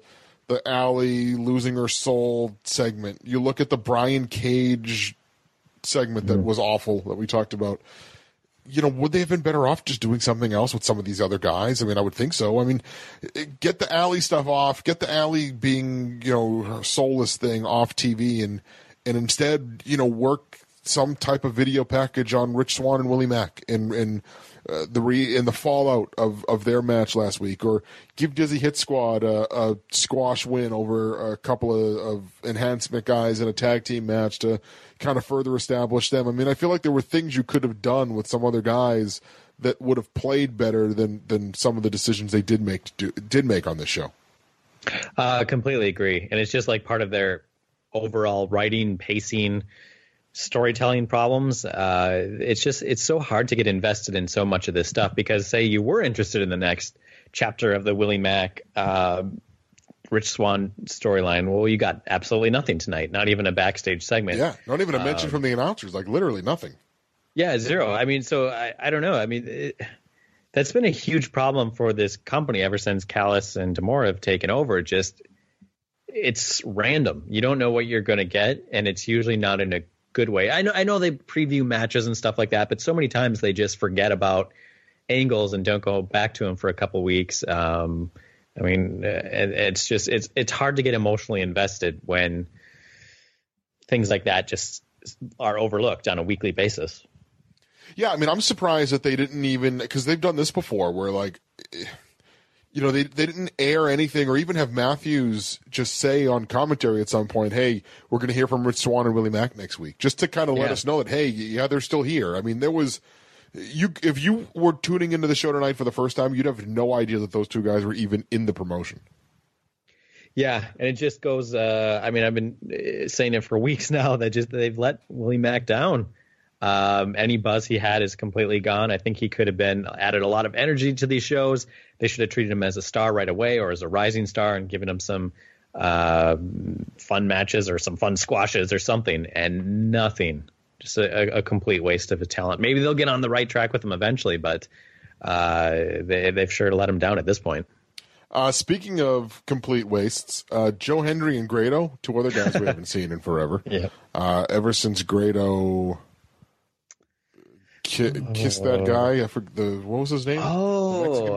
the Allie losing her soul segment. You look at the Brian Cage segment that was awful that we talked about. You know, would they have been better off just doing something else with some of these other guys? I mean, I would think so. I mean, get the Allie stuff off, get the Allie being, you know, her soulless thing off TV, and instead, you know, work some type of video package on Rich Swann and Willie Mack in the fallout of their match last week, or give Dizzy Hit Squad a squash win over a couple of enhancement guys in a tag team match to kind of further establish them. I mean, I feel like there were things you could have done with some other guys that would have played better than some of the decisions they did make on this show. Completely agree, and it's just like part of their overall writing, pacing, storytelling problems. It's so hard to get invested in so much of this stuff, because say you were interested in the next chapter of the Willie Mack Rich Swann storyline, well, you got absolutely nothing tonight, not even a backstage segment. Yeah, not even a mention from the announcers, like literally nothing. Yeah, zero. I mean, so I don't know. I mean, that's been a huge problem for this company ever since Callis and Tamura have taken over. Just, it's random. You don't know what you're going to get, and it's usually not in a good way. I know they preview matches and stuff like that, but so many times they just forget about angles and don't go back to them for a couple weeks. I mean, it's just it's hard to get emotionally invested when things like that just are overlooked on a weekly basis. Yeah, I mean, I'm surprised that they didn't even, because they've done this before, where like, you know, they didn't air anything, or even have Matthews just say on commentary at some point, hey, we're going to hear from Rich Swann and Willie Mack next week, just to kind of let us know that, hey, yeah, they're still here. I mean, there was, if you were tuning into the show tonight for the first time, you'd have no idea that those two guys were even in the promotion. Yeah, and it just goes, I mean, I've been saying it for weeks now, that just they've let Willie Mack down. Any buzz he had is completely gone. I think he could have added a lot of energy to these shows. They should have treated him as a star right away, or as a rising star, and given him some fun matches or some fun squashes or something, and nothing. Just a complete waste of a talent. Maybe they'll get on the right track with him eventually, but they've sure let him down at this point. Speaking of complete wastes, Joe Hendry and Grado, two other guys we haven't seen in forever. Yeah. Ever since Grado kissed that guy, I forget what was his name? Oh,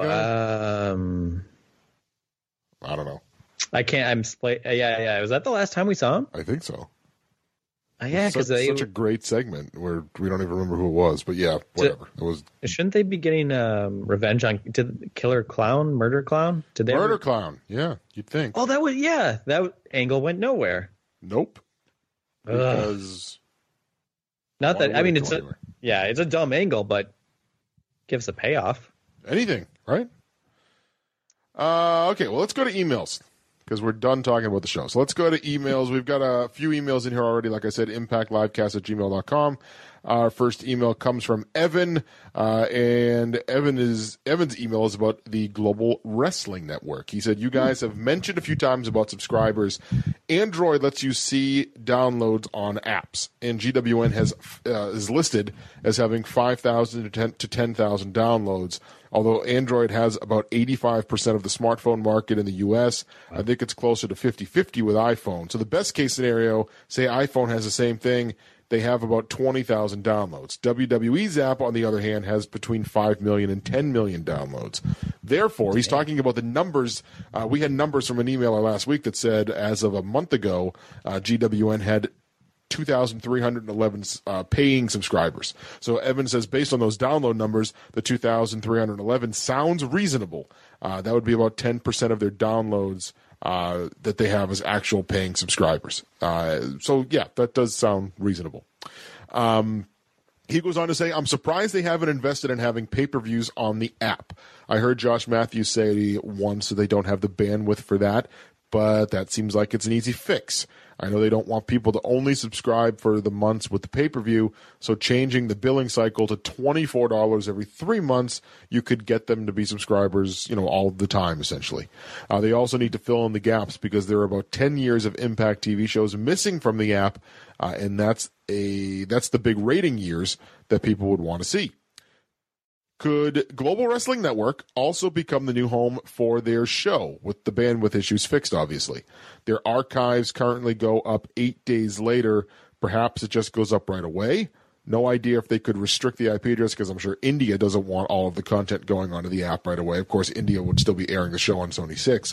I don't know. I can't. Yeah. Was that the last time we saw him? I think so. Yeah, because such a great segment where we don't even remember who it was, but yeah, whatever. It was. Shouldn't they be getting revenge on Killer Clown, Murder Clown? Clown? Yeah, you'd think. Oh, that angle went nowhere. Nope. Because not that. I mean, it's a dumb angle, but gives a payoff. Anything, right? Okay, well, let's go to emails, because we're done talking about the show. So let's go to emails. We've got a few emails in here already. Like I said, impactlivecast@gmail.com. Our first email comes from Evan, and Evan's email is about the Global Wrestling Network. He said, you guys have mentioned a few times about subscribers. Android lets you see downloads on apps, and GWN is listed as having 5,000 to 10,000 downloads. Although Android has about 85% of the smartphone market in the U.S., I think it's closer to 50-50 with iPhone. So the best case scenario, say iPhone has the same thing, they have about 20,000 downloads. WWE's app, on the other hand, has between 5 million and 10 million downloads. Therefore, he's talking about the numbers. We had numbers from an emailer last week that said, as of a month ago, GWN had 2,311 paying subscribers. So Evan says, based on those download numbers, the 2,311 sounds reasonable. That would be about 10% of their downloads that they have as actual paying subscribers. So yeah, that does sound reasonable. He goes on to say, I'm surprised they haven't invested in having pay-per-views on the app. I heard Josh Matthews say once that they don't have the bandwidth for that, but that seems like it's an easy fix. I know they don't want people to only subscribe for the months with the pay-per-view, so changing the billing cycle to $24 every 3 months, you could get them to be subscribers, all the time, essentially. They also need to fill in the gaps because there are about 10 years of Impact TV shows missing from the app, and that's the big rating years that people would want to see. Could Global Wrestling Network also become the new home for their show, with the bandwidth issues fixed, obviously? Their archives currently go up 8 days later. Perhaps it just goes up right away. No idea if they could restrict the IP address, because I'm sure India doesn't want all of the content going onto the app right away. Of course, India would still be airing the show on Sony 6.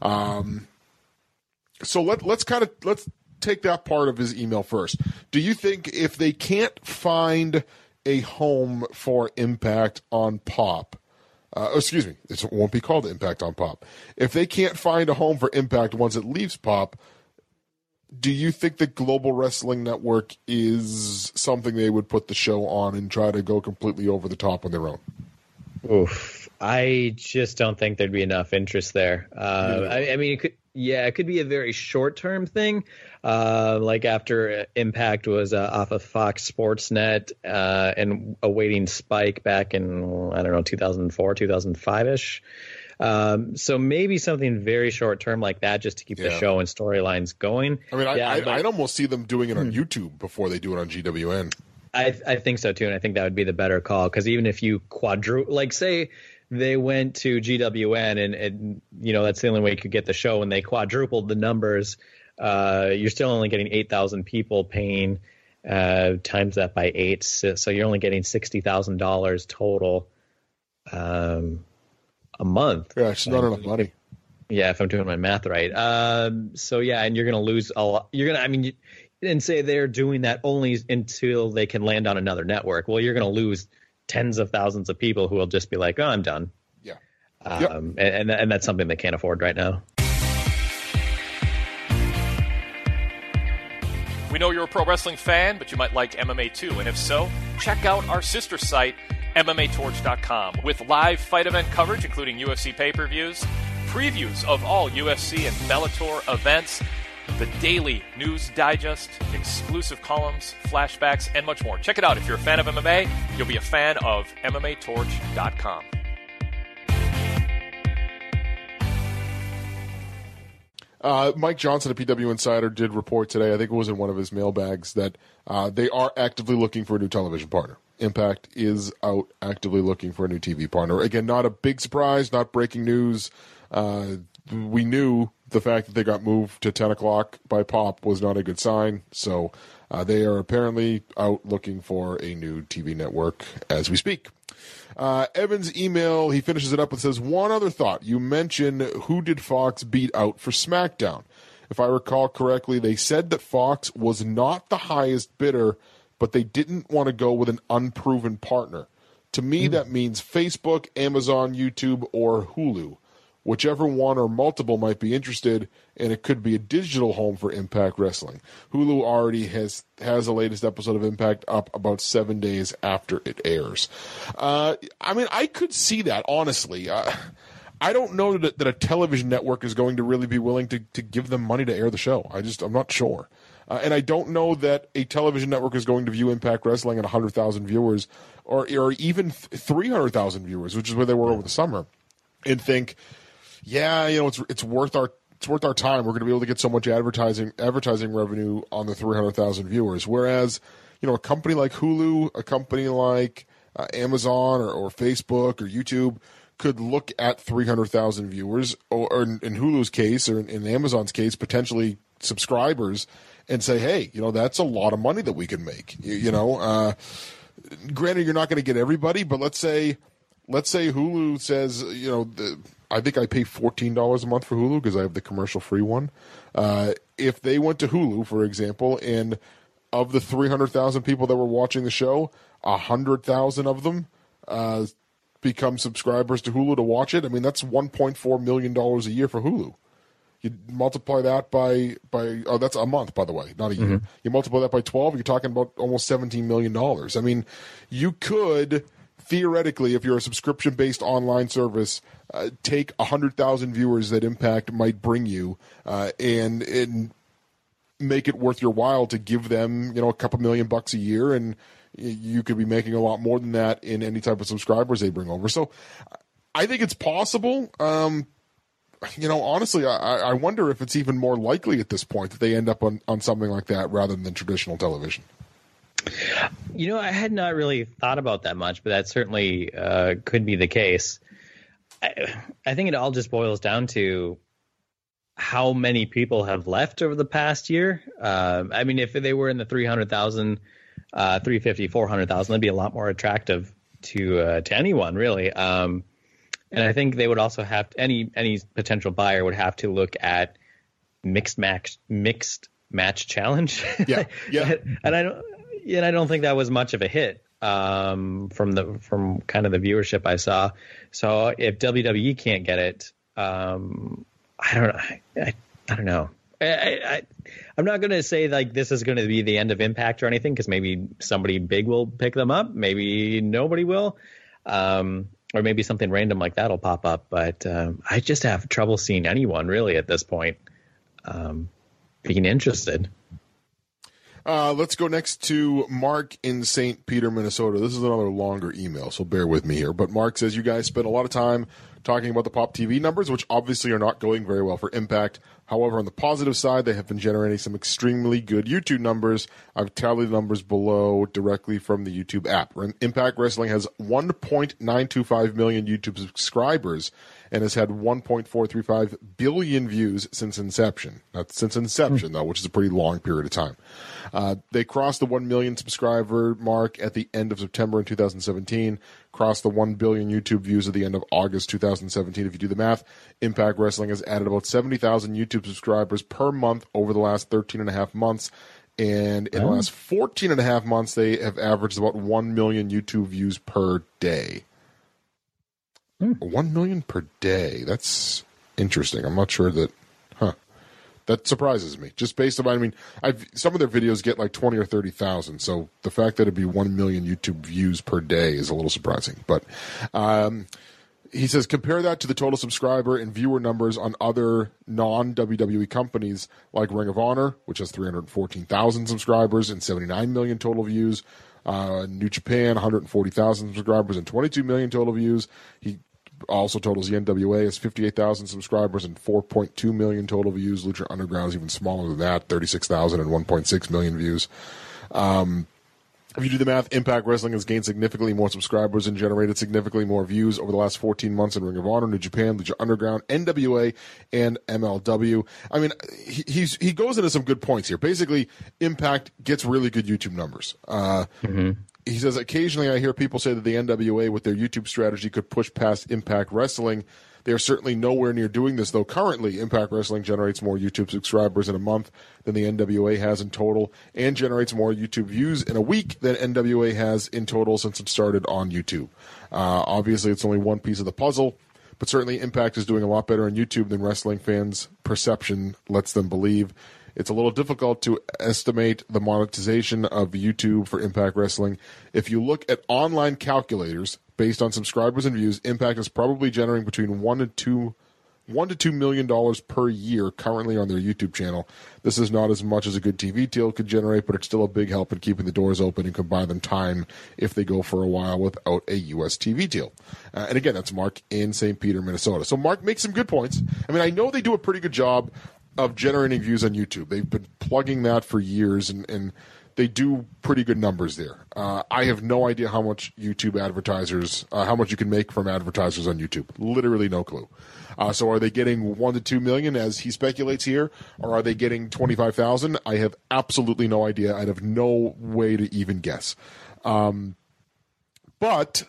So let's take that part of his email first. Do you think if they can't find a home for Impact on Pop, it won't be called Impact on Pop. If they can't find a home for Impact once it leaves Pop, do you think the Global Wrestling Network is something they would put the show on and try to go completely over the top on their own? Oof. I just don't think there'd be enough interest there. I mean, it could be a very short-term thing, like after Impact was off of Fox Sports Net and awaiting Spike back in, 2004, 2005-ish. So maybe something very short-term like that, just to keep the show and storylines going. I mean, I'd almost see them doing it on YouTube before they do it on GWN. I think so, too, and I think that would be the better call, because even if you say they went to GWN and that's the only way you could get the show, and they quadrupled the numbers, you're still only getting 8,000 people paying, times that by 8, so you're only getting $60,000 total a month. Yeah, it's not enough money. Yeah, if I'm doing my math right. And you're going to lose a lot. And say they're doing that only until they can land on another network. Well, you're going to lose tens of thousands of people who will just be like, "Oh, I'm done." Yeah. And that's something they can't afford right now. We know you're a pro wrestling fan, but you might like MMA too. And if so, check out our sister site, MMAtorch.com, with live fight event coverage, including UFC pay-per-views, previews of all UFC and Bellator events, the daily news digest, exclusive columns, flashbacks, and much more. Check it out. If you're a fan of MMA, you'll be a fan of MMAtorch.com. Mike Johnson at PW Insider did report today, I think it was in one of his mailbags, that they are actively looking for a new television partner. Impact is out actively looking for a new TV partner. Again, not a big surprise, not breaking news. We knew the fact that they got moved to 10 o'clock by Pop was not a good sign. So they are apparently out looking for a new TV network as we speak. Evan's email, he finishes it up and says, one other thought. You mentioned who did Fox beat out for SmackDown. If I recall correctly, they said that Fox was not the highest bidder, but they didn't want to go with an unproven partner. To me, that means Facebook, Amazon, YouTube, or Hulu. Whichever one or multiple might be interested, and it could be a digital home for Impact Wrestling. Hulu already has the latest episode of Impact up about 7 days after it airs. I could see that, honestly. I don't know that a television network is going to really be willing to give them money to air the show. I'm not sure. And I don't know that a television network is going to view Impact Wrestling at 100,000 viewers or even 300,000 viewers, which is where they were over the summer, and think, yeah, it's worth our time. We're going to be able to get so much advertising revenue on the 300,000 viewers. Whereas, a company like Hulu, a company like Amazon or Facebook or YouTube could look at 300,000 viewers, or in Hulu's case or in Amazon's case, potentially subscribers, and say, hey, that's a lot of money that we can make. Granted, you're not going to get everybody, but let's say Hulu says, I think I pay $14 a month for Hulu because I have the commercial-free one. If they went to Hulu, for example, and of the 300,000 people that were watching the show, 100,000 of them become subscribers to Hulu to watch it, that's $1.4 million a year for Hulu. You multiply that by that's a month, by the way, not a year. Mm-hmm. You multiply that by 12, you're talking about almost $17 million. You could theoretically, if you're a subscription-based online service, take 100,000 viewers that Impact might bring you and make it worth your while to give them, a couple $1 million a year, and you could be making a lot more than that in any type of subscribers they bring over. So I think it's possible. Honestly, I wonder if it's even more likely at this point that they end up on something like that rather than traditional television. I had not really thought about that much, but that certainly could be the case. I think it all just boils down to how many people have left over the past year. I mean, if they were in the 300,000, 350, 400,000, that'd be a lot more attractive to anyone, really. And I think they would also have any potential buyer would have to look at mixed match challenge. Yeah. And I don't think that was much of a hit from kind of the viewership I saw. So if WWE can't get it, I don't know. I'm not going to say like this is going to be the end of Impact or anything, because maybe somebody big will pick them up, maybe nobody will, or maybe something random like that will pop up. But I just have trouble seeing anyone really at this point being interested. Let's go next to Mark in St. Peter, Minnesota. This is another longer email, so bear with me here. But Mark says, you guys spend a lot of time talking about the Pop TV numbers, which obviously are not going very well for Impact. However, on the positive side, they have been generating some extremely good YouTube numbers. I've tallied the numbers below directly from the YouTube app. Impact Wrestling has 1.925 million YouTube subscribers and has had 1.435 billion views since inception. Not since inception, though, which is a pretty long period of time. They crossed the 1 million subscriber mark at the end of September in 2017, crossed the 1 billion YouTube views at the end of August 2017. If you do the math, Impact Wrestling has added about 70,000 YouTube subscribers per month over the last 13 and a half months. And in the last 14 and a half months, they have averaged about 1 million YouTube views per day. 1 million per day. That's interesting. I'm not sure that, that surprises me. Just based on, some of their videos get like 20 or 30,000. So the fact that it'd be 1 million YouTube views per day is a little surprising. But he says, compare that to the total subscriber and viewer numbers on other non-WWE companies like Ring of Honor, which has 314,000 subscribers and 79 million total views. New Japan, 140,000 subscribers and 22 million total views. He also totals the NWA has 58,000 subscribers and 4.2 million total views. Lucha Underground is even smaller than that, 36,000 and 1.6 million views. If you do the math, Impact Wrestling has gained significantly more subscribers and generated significantly more views over the last 14 months in Ring of Honor, New Japan, Lucha Underground, NWA, and MLW. I mean, he goes into some good points here. Basically, Impact gets really good YouTube numbers. He says, occasionally I hear people say that the NWA with their YouTube strategy could push past Impact Wrestling. They are certainly nowhere near doing this, though currently Impact Wrestling generates more YouTube subscribers in a month than the NWA has in total and generates more YouTube views in a week than NWA has in total since it started on YouTube. Obviously, it's only one piece of the puzzle, but certainly Impact is doing a lot better on YouTube than wrestling fans' perception lets them believe. It's a little difficult to estimate the monetization of YouTube for Impact Wrestling. If you look at online calculators based on subscribers and views, Impact is probably generating between $1 to $2 million per year currently on their YouTube channel. This is not as much as a good TV deal could generate, but it's still a big help in keeping the doors open and can buy them time if they go for a while without a U.S. TV deal. And again, that's Mark in St. Peter, Minnesota. So Mark makes some good points. I mean, I know they do a pretty good job of generating views on YouTube. They've been plugging that for years, and they do pretty good numbers there. I have no idea how much YouTube advertisers, how much you can make from advertisers on YouTube. Literally no clue. So are they getting 1 to 2 million, as he speculates here, or are they getting 25,000? I have absolutely no idea. I'd have no way to even guess. But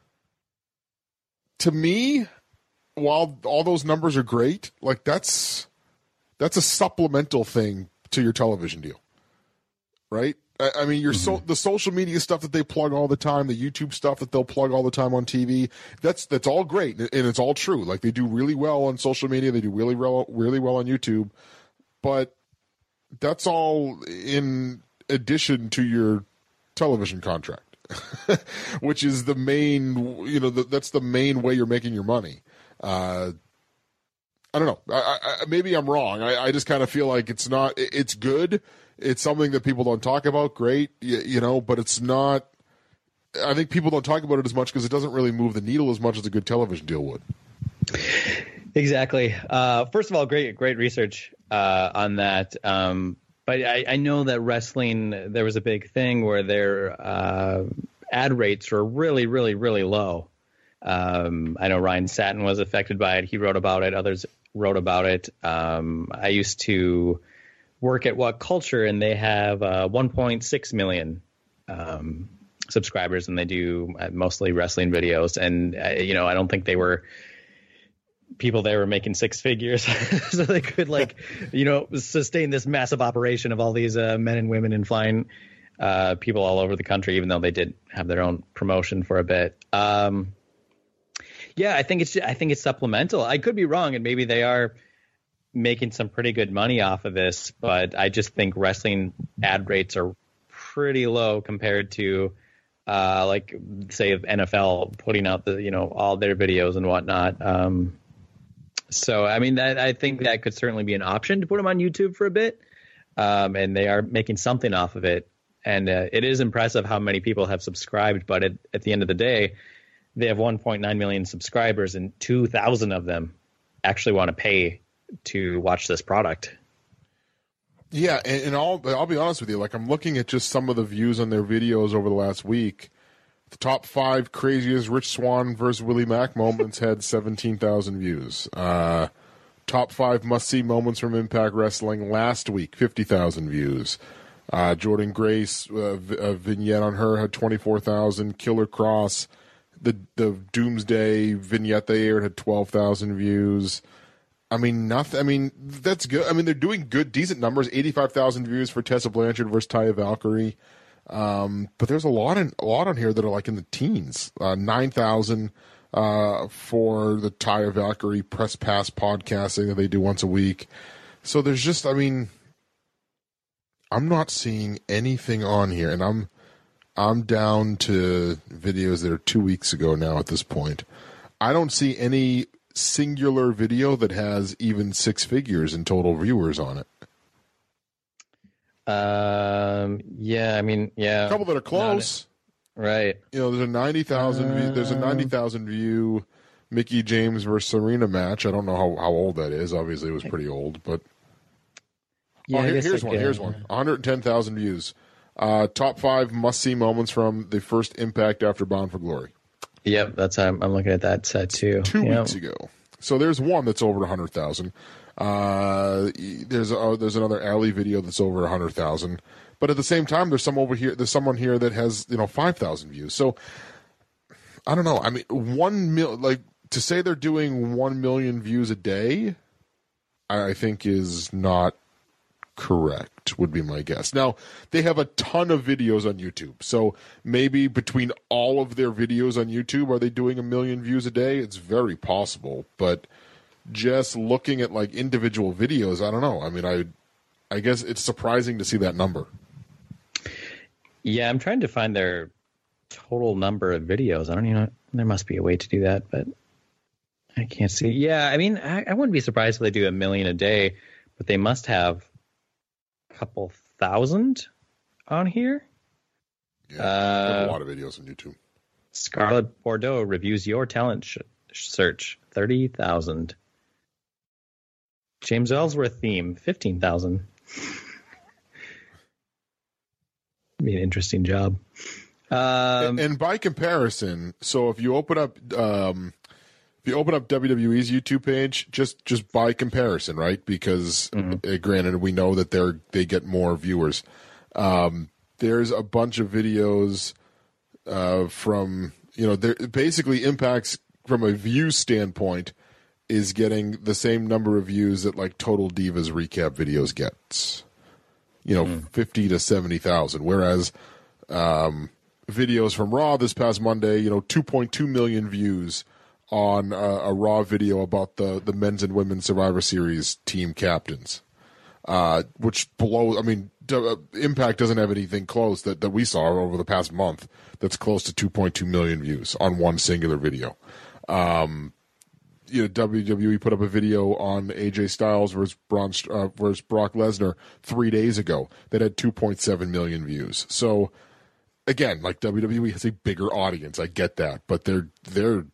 to me, while all those numbers are great, like that's a supplemental thing to your television deal, right? I mean, the social media stuff that they plug all the time, the YouTube stuff that they'll plug all the time on TV, that's all great, and it's all true. Like, they do really well on social media, they do really well on YouTube, but that's all in addition to your television contract, which is the main, that's the main way you're making your money. I don't know. Maybe I'm wrong. I just kind of feel like it's not. It's good. It's something that people don't talk about. Great, but it's not. I think people don't talk about it as much because it doesn't really move the needle as much as a good television deal would. Exactly. First of all, great research on that. But I know that wrestling, there was a big thing where their ad rates were really, really, really low. I know Ryan Satin was affected by it. He wrote about it. Others wrote about it. I used to work at What Culture, and they have 1.6 million subscribers, and they do mostly wrestling videos. And, I don't think they were people they were making six figures so they could sustain this massive operation of all these men and women and flying people all over the country, even though they did have their own promotion for a bit. I think it's supplemental. I could be wrong, and maybe they are making some pretty good money off of this, but I just think wrestling ad rates are pretty low compared to say NFL putting out the all their videos and whatnot. So, I mean, I think that could certainly be an option to put them on YouTube for a bit. And they are making something off of it. And it is impressive how many people have subscribed. But at the end of the day, they have 1.9 million subscribers, and 2,000 of them actually want to pay to watch this product. Yeah, and I'll be honest with you. Like, I'm looking at just some of the views on their videos over the last week. The top 5 craziest Rich Swann versus Willie Mack moments had 17,000 views. Top 5 must-see moments from Impact Wrestling last week, 50,000 views. Jordan Grace, a vignette on her had 24,000. Killer Cross, the Doomsday vignette they aired had 12,000 views. I mean, nothing. I mean, that's good. I mean, they're doing good, decent numbers. 85,000 views for Tessa Blanchard versus Taya Valkyrie. But there's a lot on here that are like in the teens. 9,000 for the Taya Valkyrie Press Pass podcasting that they do once a week. So there's just, I mean, I'm not seeing anything on here, and I'm down to videos that are 2 weeks ago now at this point. I don't see any singular video that has even 6 figures in total viewers on it. Yeah, I mean, yeah. A couple that are close. Right. There's a 90,000 there's a 90,000 view Mickie James versus Serena match. I don't know how old that is. Obviously it was pretty old, but yeah, here's one. 110,000 views. Top 5 must-see moments from the first Impact after Bound for Glory. Yep, that's I'm looking at that set too. 2 weeks ago. So there's one that's over 100,000. There's another Alley video that's over 100,000. But at the same time, there's someone here that has 5,000 views. So I don't know. I mean, to say they're doing 1 million views a day, I think is not correct, would be my guess. Now, they have a ton of videos on YouTube. So maybe between all of their videos on YouTube, are they doing 1 million views a day? It's very possible. But just looking at like individual videos, I don't know. I mean, I guess it's surprising to see that number. Yeah, I'm trying to find their total number of videos. I don't even know. There must be a way to do that, but I can't see. Yeah, I mean, I wouldn't be surprised if they do 1 million a day, but they must have couple thousand on here. Yeah, a lot of videos on YouTube. Scarlett Bordeaux reviews your talent search, 30,000. James Ellsworth theme, 15,000. Be an interesting job. And by comparison, so if you open up WWE's YouTube page, just by comparison, right? Because granted, we know that they get more viewers. There's a bunch of videos from basically Impact's from a view standpoint is getting the same number of views that like Total Divas recap videos gets. 50 to 70,000, whereas videos from Raw this past Monday, 2.2 million views on a Raw video about the men's and women's Survivor Series team captains, which blows. I mean, Impact doesn't have anything close that we saw over the past month that's close to 2.2 million views on one singular video. WWE put up a video on AJ Styles versus Brock Lesnar 3 days ago that had 2.7 million views. So again, like WWE has a bigger audience. I get that, but they're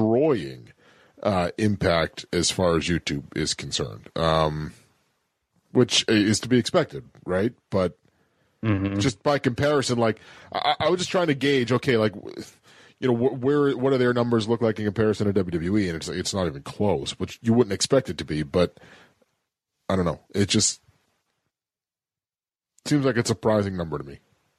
destroying Impact as far as YouTube is concerned. which is to be expected, right? But just by comparison, like I was just trying to gauge, okay, like, you know, what do their numbers look like in comparison to WWE? And it's not even close, which you wouldn't expect it to be. But I don't know. It just seems like a surprising number to me.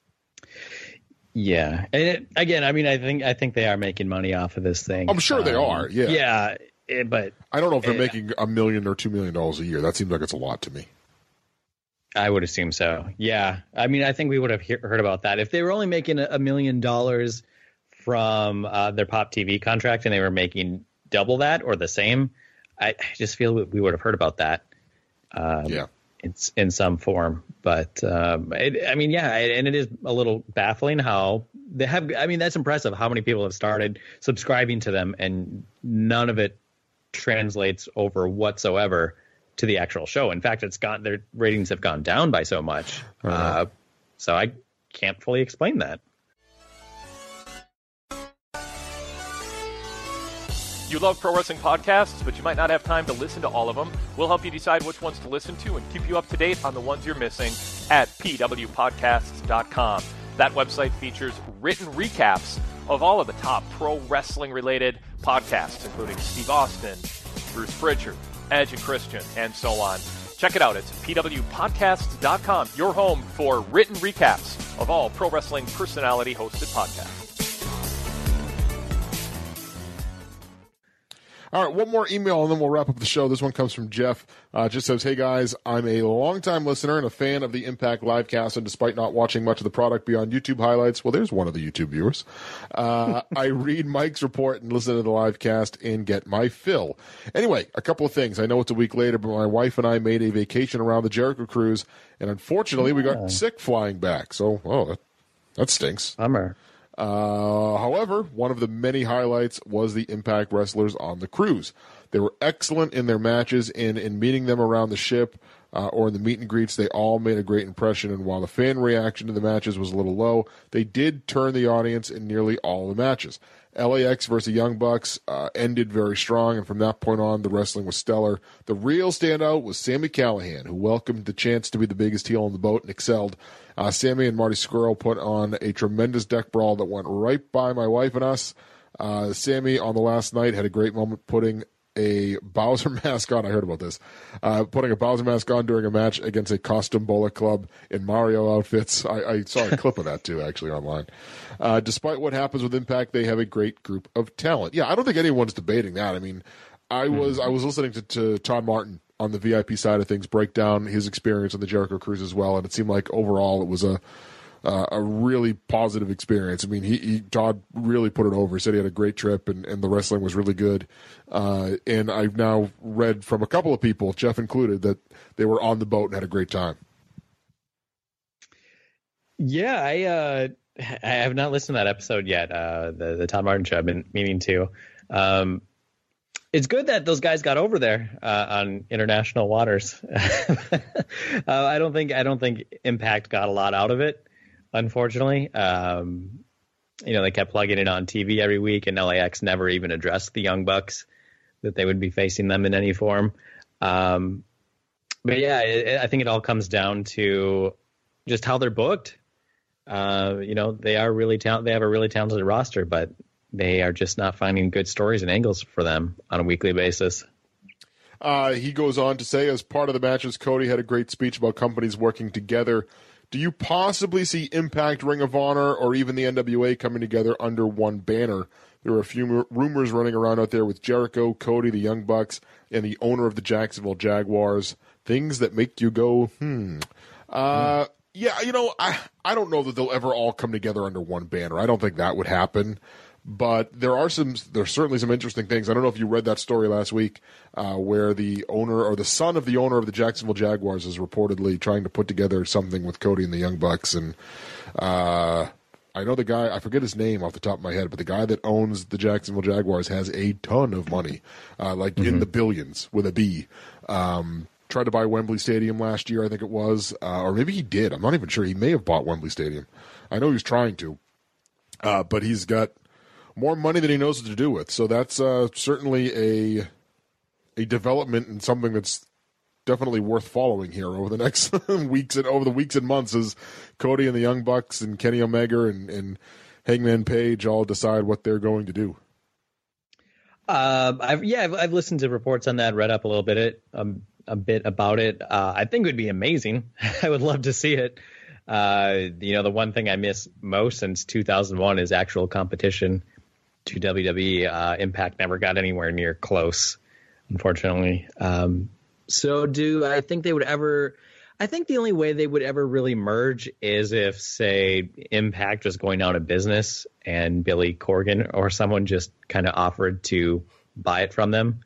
Yeah, and again, I mean, I think they are making money off of this thing. I'm sure they are. Yeah. Yeah, but I don't know if they're making $1 million or $2 million a year. That seems like it's a lot to me. I would assume so. Yeah, I mean, I think we would have heard about that if they were only making $1 million from their Pop TV contract, and they were making double that or the same. I just feel we would have heard about that. Yeah. It's in some form, but and it is a little baffling how they have. I mean, that's impressive how many people have started subscribing to them, and none of it translates over whatsoever to the actual show. In fact, their ratings have gone down by so much. So I can't fully explain that. You love pro wrestling podcasts, but you might not have time to listen to all of them. We'll help you decide which ones to listen to and keep you up to date on the ones you're missing at pwpodcasts.com. That website features written recaps of all of the top pro wrestling related podcasts, including Steve Austin, Bruce Pritchard, Edge and Christian, and so on. Check it out. It's pwpodcasts.com, your home for written recaps of all pro wrestling personality hosted podcasts. All right, one more email, and then we'll wrap up the show. This one comes from Jeff. Just says, hey, guys, I'm a longtime listener and a fan of the Impact Livecast, and despite not watching much of the product beyond YouTube highlights, well, there's one of the YouTube viewers, I read Mike's report and listen to the Livecast and get my fill. Anyway, a couple of things. I know it's a week later, but my wife and I made a vacation around the Jericho Cruise, and unfortunately, we got sick flying back. So, that stinks. Bummer. However, one of the many highlights was the Impact wrestlers on the cruise. They were excellent in their matches, and in meeting them around the ship or in the meet and greets, they all made a great impression. And while the fan reaction to the matches was a little low, they did turn the audience in nearly all the matches. LAX versus Young Bucks ended very strong, and from that point on, the wrestling was stellar. The real standout was Sami Callihan, who welcomed the chance to be the biggest heel on the boat and excelled. Sami and Marty Scurll put on a tremendous deck brawl that went right by my wife and us. Sami, on the last night, had a great moment putting a Bowser mask on. I heard about this. Putting a Bowser mask on during a match against a costume Bullet Club in Mario outfits. I saw a clip of that, too, actually, online. Despite what happens with Impact, they have a great group of talent. Yeah, I don't think anyone's debating that. I mean, I was listening to Todd Martin on the VIP side of things break down his experience on the Jericho Cruise as well, and it seemed like overall it was a really positive experience. I mean, Todd really put it over. He said he had a great trip, and the wrestling was really good. And I've now read from a couple of people, Jeff included, that they were on the boat and had a great time. Yeah, I have not listened to that episode yet, the Todd Martin show. I've been meaning to. It's good that those guys got over there on international waters. I don't think Impact got a lot out of it, unfortunately. They kept plugging it on TV every week, and LAX never even addressed the Young Bucks, that they would be facing them in any form. But yeah, I think it all comes down to just how they're booked. They are really talented. They have a really talented roster, but they are just not finding good stories and angles for them on a weekly basis. He goes on to say, as part of the matches, Cody had a great speech about companies working together. Do you possibly see Impact, Ring of Honor, or even the NWA coming together under one banner? There are a few rumors running around out there with Jericho, Cody, the Young Bucks, and the owner of the Jacksonville Jaguars. Things that make you go, Yeah, I don't know that they'll ever all come together under one banner. I don't think that would happen. But there's certainly some interesting things. I don't know if you read that story last week where the owner or the son of the owner of the Jacksonville Jaguars is reportedly trying to put together something with Cody and the Young Bucks. And I know the guy, I forget his name off the top of my head, but the guy that owns the Jacksonville Jaguars has a ton of money, in the billions with a B. Tried to buy Wembley Stadium last year, I think it was. Or maybe he did. I'm not even sure. He may have bought Wembley Stadium. I know he was trying to. But he's got more money than he knows what to do with. So that's certainly a development and something that's definitely worth following here over the next weeks and months as Cody and the Young Bucks and Kenny Omega and Hangman Page all decide what they're going to do. I've listened to reports on that, read up a bit about it. I think it would be amazing. I would love to see it. The one thing I miss most since 2001 is actual competition to WWE. Impact never got anywhere near close, unfortunately. So do I think they would ever? I think the only way they would ever really merge is if, say, Impact was going out of business and Billy Corgan or someone just kind of offered to buy it from them.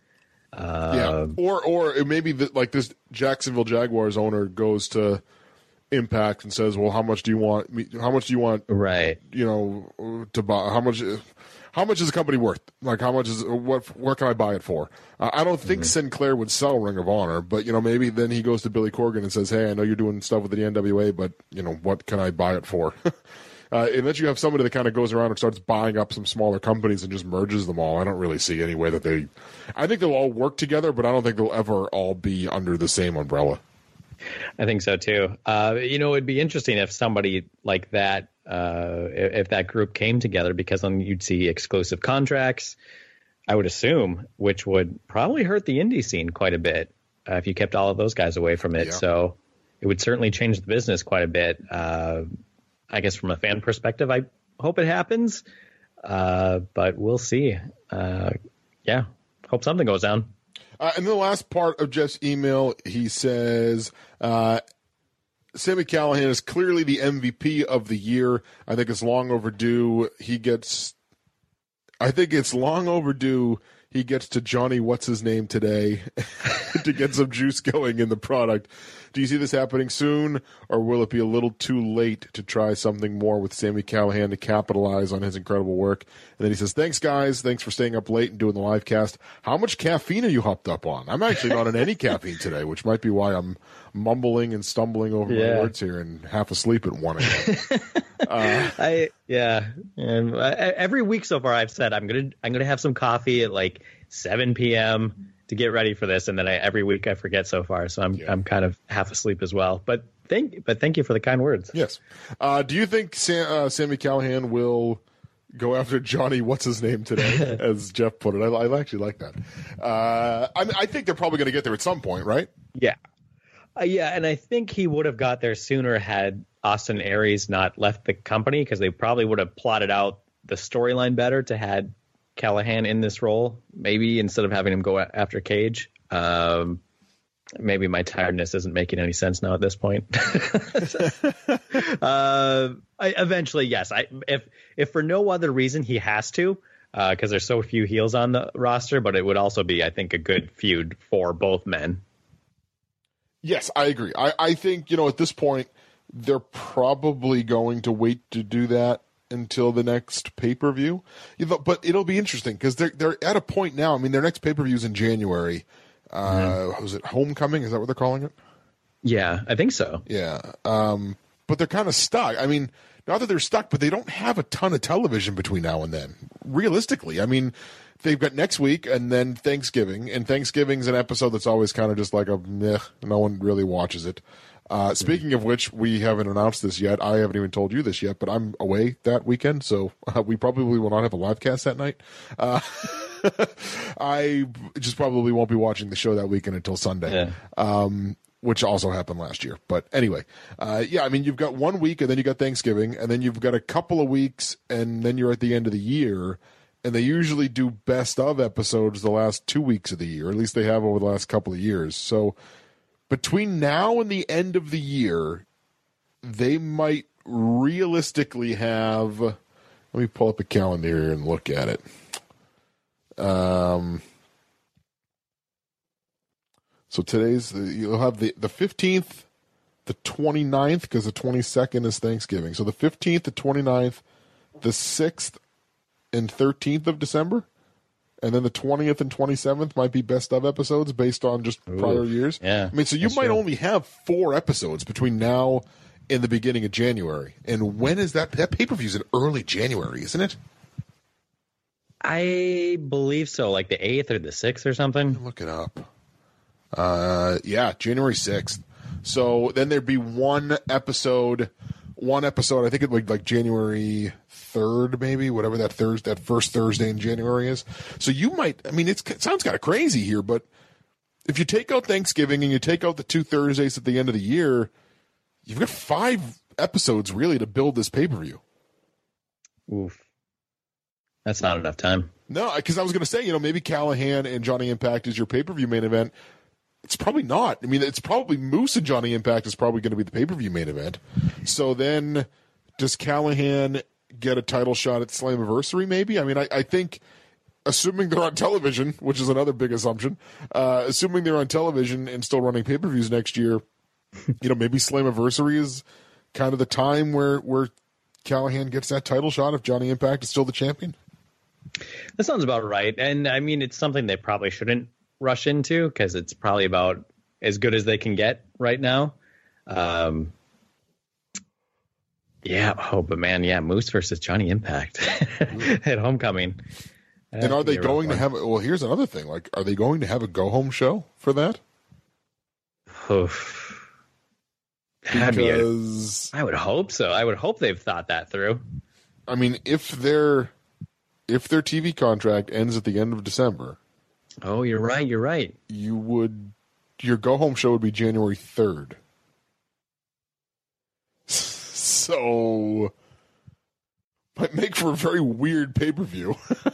Or it may be that, like, this Jacksonville Jaguars owner goes to Impact and says, "Well, how much do you want? How much do you want? Right? To buy? How much is the company worth? Like, how much is what can I buy it for?" I don't think Sinclair would sell Ring of Honor, but maybe then he goes to Billy Corgan and says, "Hey, I know you're doing stuff with the NWA, but what can I buy it for?" Unless you have somebody that kind of goes around and starts buying up some smaller companies and just merges them all, I don't really see any way that they. I think they'll all work together, but I don't think they'll ever all be under the same umbrella. I think so too. It'd be interesting if somebody like that, if that group came together, because then you'd see exclusive contracts, I would assume, which would probably hurt the indie scene quite a bit if you kept all of those guys away from it. Yeah. So it would certainly change the business quite a bit. I guess from a fan perspective, I hope it happens, but we'll see. Hope something goes down. And the last part of Jeff's email, he says, Sami Callihan is clearly the MVP of the year. I think it's long overdue. He gets to Johnny What's-His-Name today to get some juice going in the product. Do you see this happening soon, or will it be a little too late to try something more with Sami Callihan to capitalize on his incredible work? And then he says, "Thanks, guys. Thanks for staying up late and doing the live cast. How much caffeine are you hopped up on?" I'm actually not on any caffeine today, which might be why I'm mumbling and stumbling over my words here and half asleep at 1 a.m. Every week so far I've said I'm gonna have some coffee at like 7 p.m. to get ready for this, and then every week I forget so far, so I'm kind of half asleep as well. But thank you for the kind words. Yes. Do you think Sami Callihan will go after Johnny What's-His-Name today, as Jeff put it? I actually like that. I think they're probably going to get there at some point, right? Yeah. And I think he would have got there sooner had Austin Aries not left the company, because they probably would have plotted out the storyline better to had Callihan in this role, maybe instead of having him go after Cage. Maybe my tiredness isn't making any sense now at this point. Eventually, yes. If for no other reason, he has to, because there's so few heels on the roster, but it would also be, I think, a good feud for both men. Yes, I agree. I think, at this point, they're probably going to wait to do that until the next pay-per-view. But it'll be interesting because they're at a point now. I mean, their next pay-per-view is in January. Was it Homecoming? Is that what they're calling it? Yeah, I think so. Yeah. But they're kind of stuck. I mean, not that they're stuck, but they don't have a ton of television between now and then. Realistically, I mean, they've got next week and then Thanksgiving, and Thanksgiving's an episode that's always kind of just like a meh. No one really watches it. Speaking of which, we haven't announced this yet. I haven't even told you this yet, but I'm away that weekend, so we probably will not have a live cast that night. I just probably won't be watching the show that weekend until Sunday, which also happened last year. But anyway, I mean, you've got 1 week, and then you got Thanksgiving, and then you've got a couple of weeks, and then you're at the end of the year, and they usually do best of episodes the last 2 weeks of the year. At least they have over the last couple of years. So between now and the end of the year, they might realistically have. Let me pull up a calendar here and look at it. So you'll have the 15th, the 29th, because the 22nd is Thanksgiving. So the 15th, the 29th, the 6th, and 13th of December. And then the 20th and 27th might be best of episodes based on just prior years. Yeah, I mean, so you might only have 4 episodes between now and the beginning of January. And when is that? That pay-per-view's in early January, isn't it? I believe so, like the 8th or the 6th or something. Look it up. January 6th. So then there'd be one episode. I think it like January 3rd, maybe, whatever that first Thursday in January is. So you might, I mean, it sounds kind of crazy here, but if you take out Thanksgiving and you take out the 2 Thursdays at the end of the year, you've got 5 episodes really to build this pay-per-view. Oof. That's not enough time. No, because I was going to say, maybe Callahan and Johnny Impact is your pay-per-view main event. It's probably not. I mean, it's probably Moose and Johnny Impact is probably going to be the pay-per-view main event. So then does Callahan get a title shot at Slammiversary maybe? I mean, I think, assuming they're on television, which is another big assumption, assuming they're on television and still running pay-per-views next year, maybe Slammiversary is kind of the time where Callahan gets that title shot if Johnny Impact is still the champion. That sounds about right. And, I mean, it's something they probably shouldn't rush into because it's probably about as good as they can get right now. But man, Moose versus Johnny Impact at Homecoming. And are they going to have? Well, here's another thing. Like, are they going to have a go-home show for that? Because I would hope so. I would hope they've thought that through. I mean, if their TV contract ends at the end of December. Oh, you're right. Your go-home show would be January 3rd. So, might make for a very weird pay-per-view.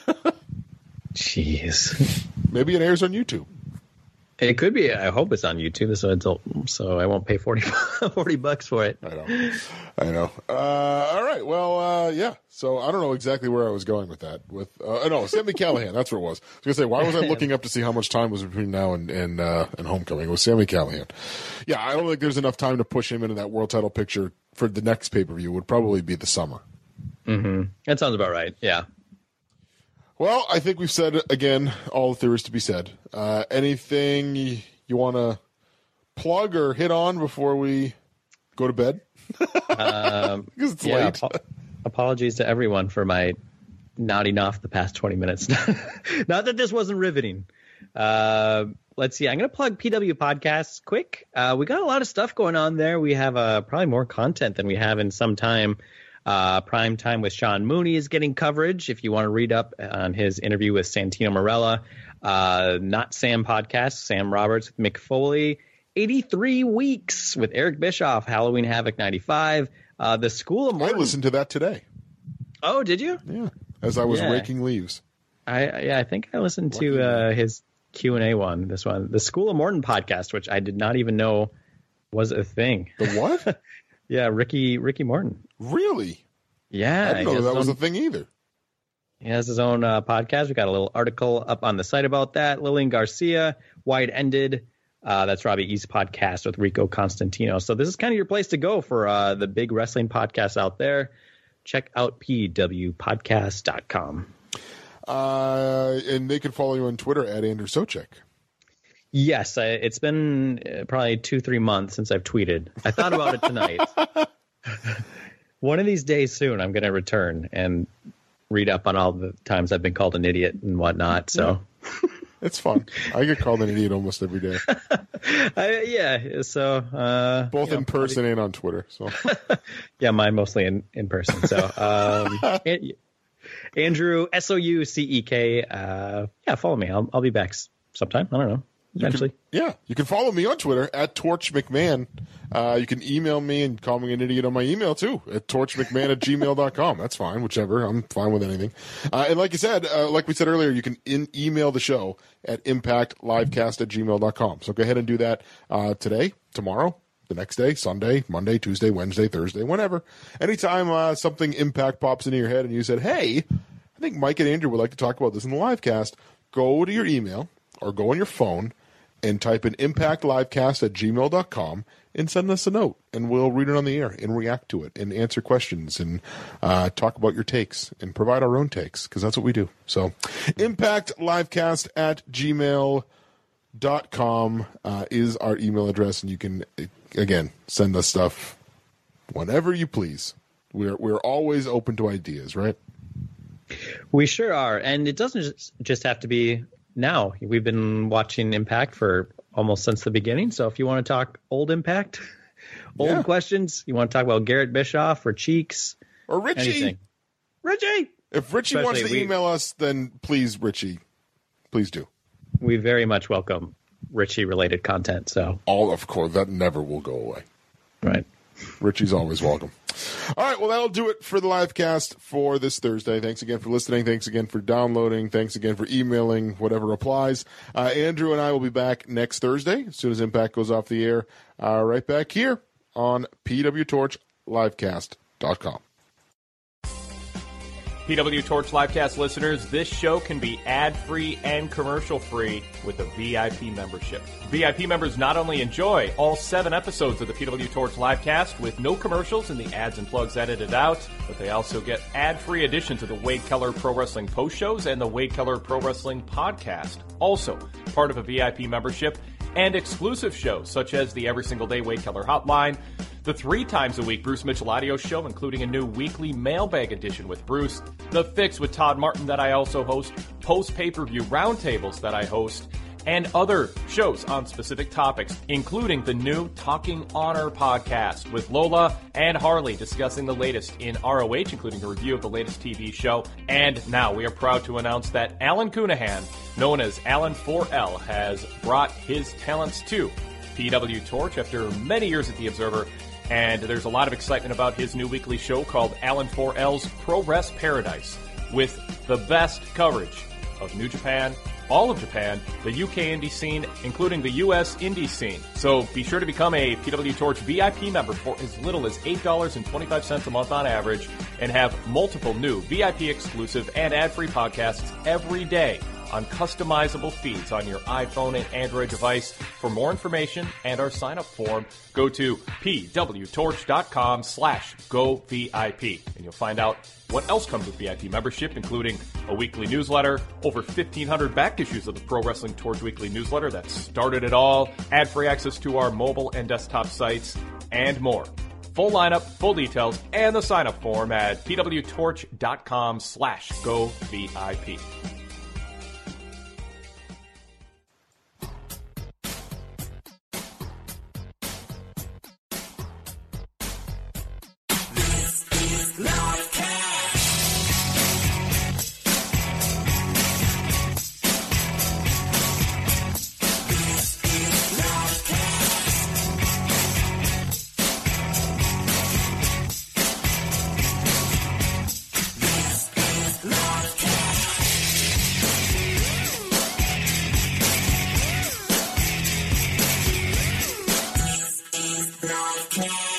Jeez. Maybe it airs on YouTube. It could be. I hope it's on YouTube, so I won't pay $40 for it. I know. All right. Well, yeah. So I don't know exactly where I was going with that. Sami Callihan. That's what it was. I was gonna say, why was I looking up to see how much time was between now and Homecoming? It was Sami Callihan. Yeah, I don't think there's enough time to push him into that world title picture for the next pay-per-view. Would probably be the summer. Mm-hmm. That sounds about right. Yeah. Well, I think we've said, again, all that there is to be said. Anything you want to plug or hit on before we go to bed? Because it's late. Apologies to everyone for my nodding off the past 20 minutes. Not that this wasn't riveting. Let's see. I'm going to plug PW Podcasts quick. We got a lot of stuff going on there. We have probably more content than we have in some time. Prime Time with Sean Mooney is getting coverage. If you want to read up on his interview with Santino Marella, Not Sam podcast, Sam Roberts with Mick Foley, 83 Weeks with Eric Bischoff, Halloween Havoc 95, the School of Morton. I listened to that today. Oh, did you? Yeah, as I was raking leaves. I think I listened to his Q&A one, this one, the School of Morton podcast, which I did not even know was a thing. The what? Yeah, Ricky Morton. Really? Yeah. I didn't know that was a thing either. He has his own podcast. We got a little article up on the site about that. Lillian Garcia, Wide Ended. That's Robbie East podcast with Rico Constantino. So this is kind of your place to go for the big wrestling podcasts out there. Check out pwpodcast.com. And they can follow you on Twitter at Andrew Socek. Yes, it's been probably 2-3 months since I've tweeted. I thought about it tonight. One of these days soon, I'm going to return and read up on all the times I've been called an idiot and whatnot. So it's fun. I get called an idiot almost every day. So both in person and on Twitter. So yeah, mine mostly in person. So Andrew SOUCEK. Follow me. I'll be back sometime. I don't know. Eventually. You can follow me on Twitter at Torch McMahon. You can email me and call me an idiot on my email too at torchmcmahon@gmail.com. That's fine, whichever. I'm fine with anything. And like you said, like we said earlier, you can email the show at impactlivecast@gmail.com. So go ahead and do that today, tomorrow, the next day, Sunday, Monday, Tuesday, Wednesday, Thursday, whenever. Anytime something Impact pops into your head and you said, hey, I think Mike and Andrew would like to talk about this in the live cast, go to your email or go on your phone and type in impactlivecast@gmail.com and send us a note, and we'll read it on the air and react to it and answer questions and talk about your takes and provide our own takes, because that's what we do. So impactlivecast@gmail.com is our email address, and you can, again, send us stuff whenever you please. We're always open to ideas, right? We sure are, and it doesn't just have to be now. We've been watching Impact for almost since the beginning. So if you want to talk old Impact, old questions, you want to talk about Garrett Bischoff or Cheeks or Richie, anything. Richie. If Richie wants to email us, then please, Richie, please do. We very much welcome Richie-related content. So of course, that never will go away. Right. Richie's always welcome. All right, well, that'll do it for the live cast for this Thursday. Thanks again for listening. Thanks again for downloading. Thanks again for emailing, whatever applies. Andrew and I will be back next Thursday as soon as Impact goes off the air, right back here on PWTorchLivecast.com. PW Torch Livecast listeners, this show can be ad-free and commercial-free with a VIP membership. VIP members not only enjoy all 7 episodes of the PW Torch Livecast with no commercials and the ads and plugs edited out, but they also get ad-free editions of the Wade Keller Pro Wrestling post shows and the Wade Keller Pro Wrestling podcast. Also, part of a VIP membership and exclusive shows such as the Every Single Day Wade Keller Hotline, the 3 times a week Bruce Mitchell audio show, including a new weekly mailbag edition with Bruce, The Fix with Todd Martin that I also host, post-pay-per-view roundtables that I host, and other shows on specific topics, including the new Talking Honor podcast with Lola and Harley discussing the latest in ROH, including a review of the latest TV show. And now we are proud to announce that Alan Cunahan, known as Alan 4L, has brought his talents to PW Torch after many years at The Observer. And there's a lot of excitement about his new weekly show called Alan 4L's Pro Wrest Paradise, with the best coverage of New Japan, all of Japan, the UK indie scene, including the US indie scene. So be sure to become a PW Torch VIP member for as little as $8.25 a month on average, and have multiple new VIP exclusive and ad-free podcasts every day on customizable feeds on your iPhone and Android device. For more information and our sign-up form, go to pwtorch.com/govip, and you'll find out what else comes with VIP membership, including a weekly newsletter, over 1,500 back issues of the Pro Wrestling Torch weekly newsletter that started it all, ad-free access to our mobile and desktop sites, and more. Full lineup, full details, and the sign-up form at pwtorch.com/govip. Lovecast.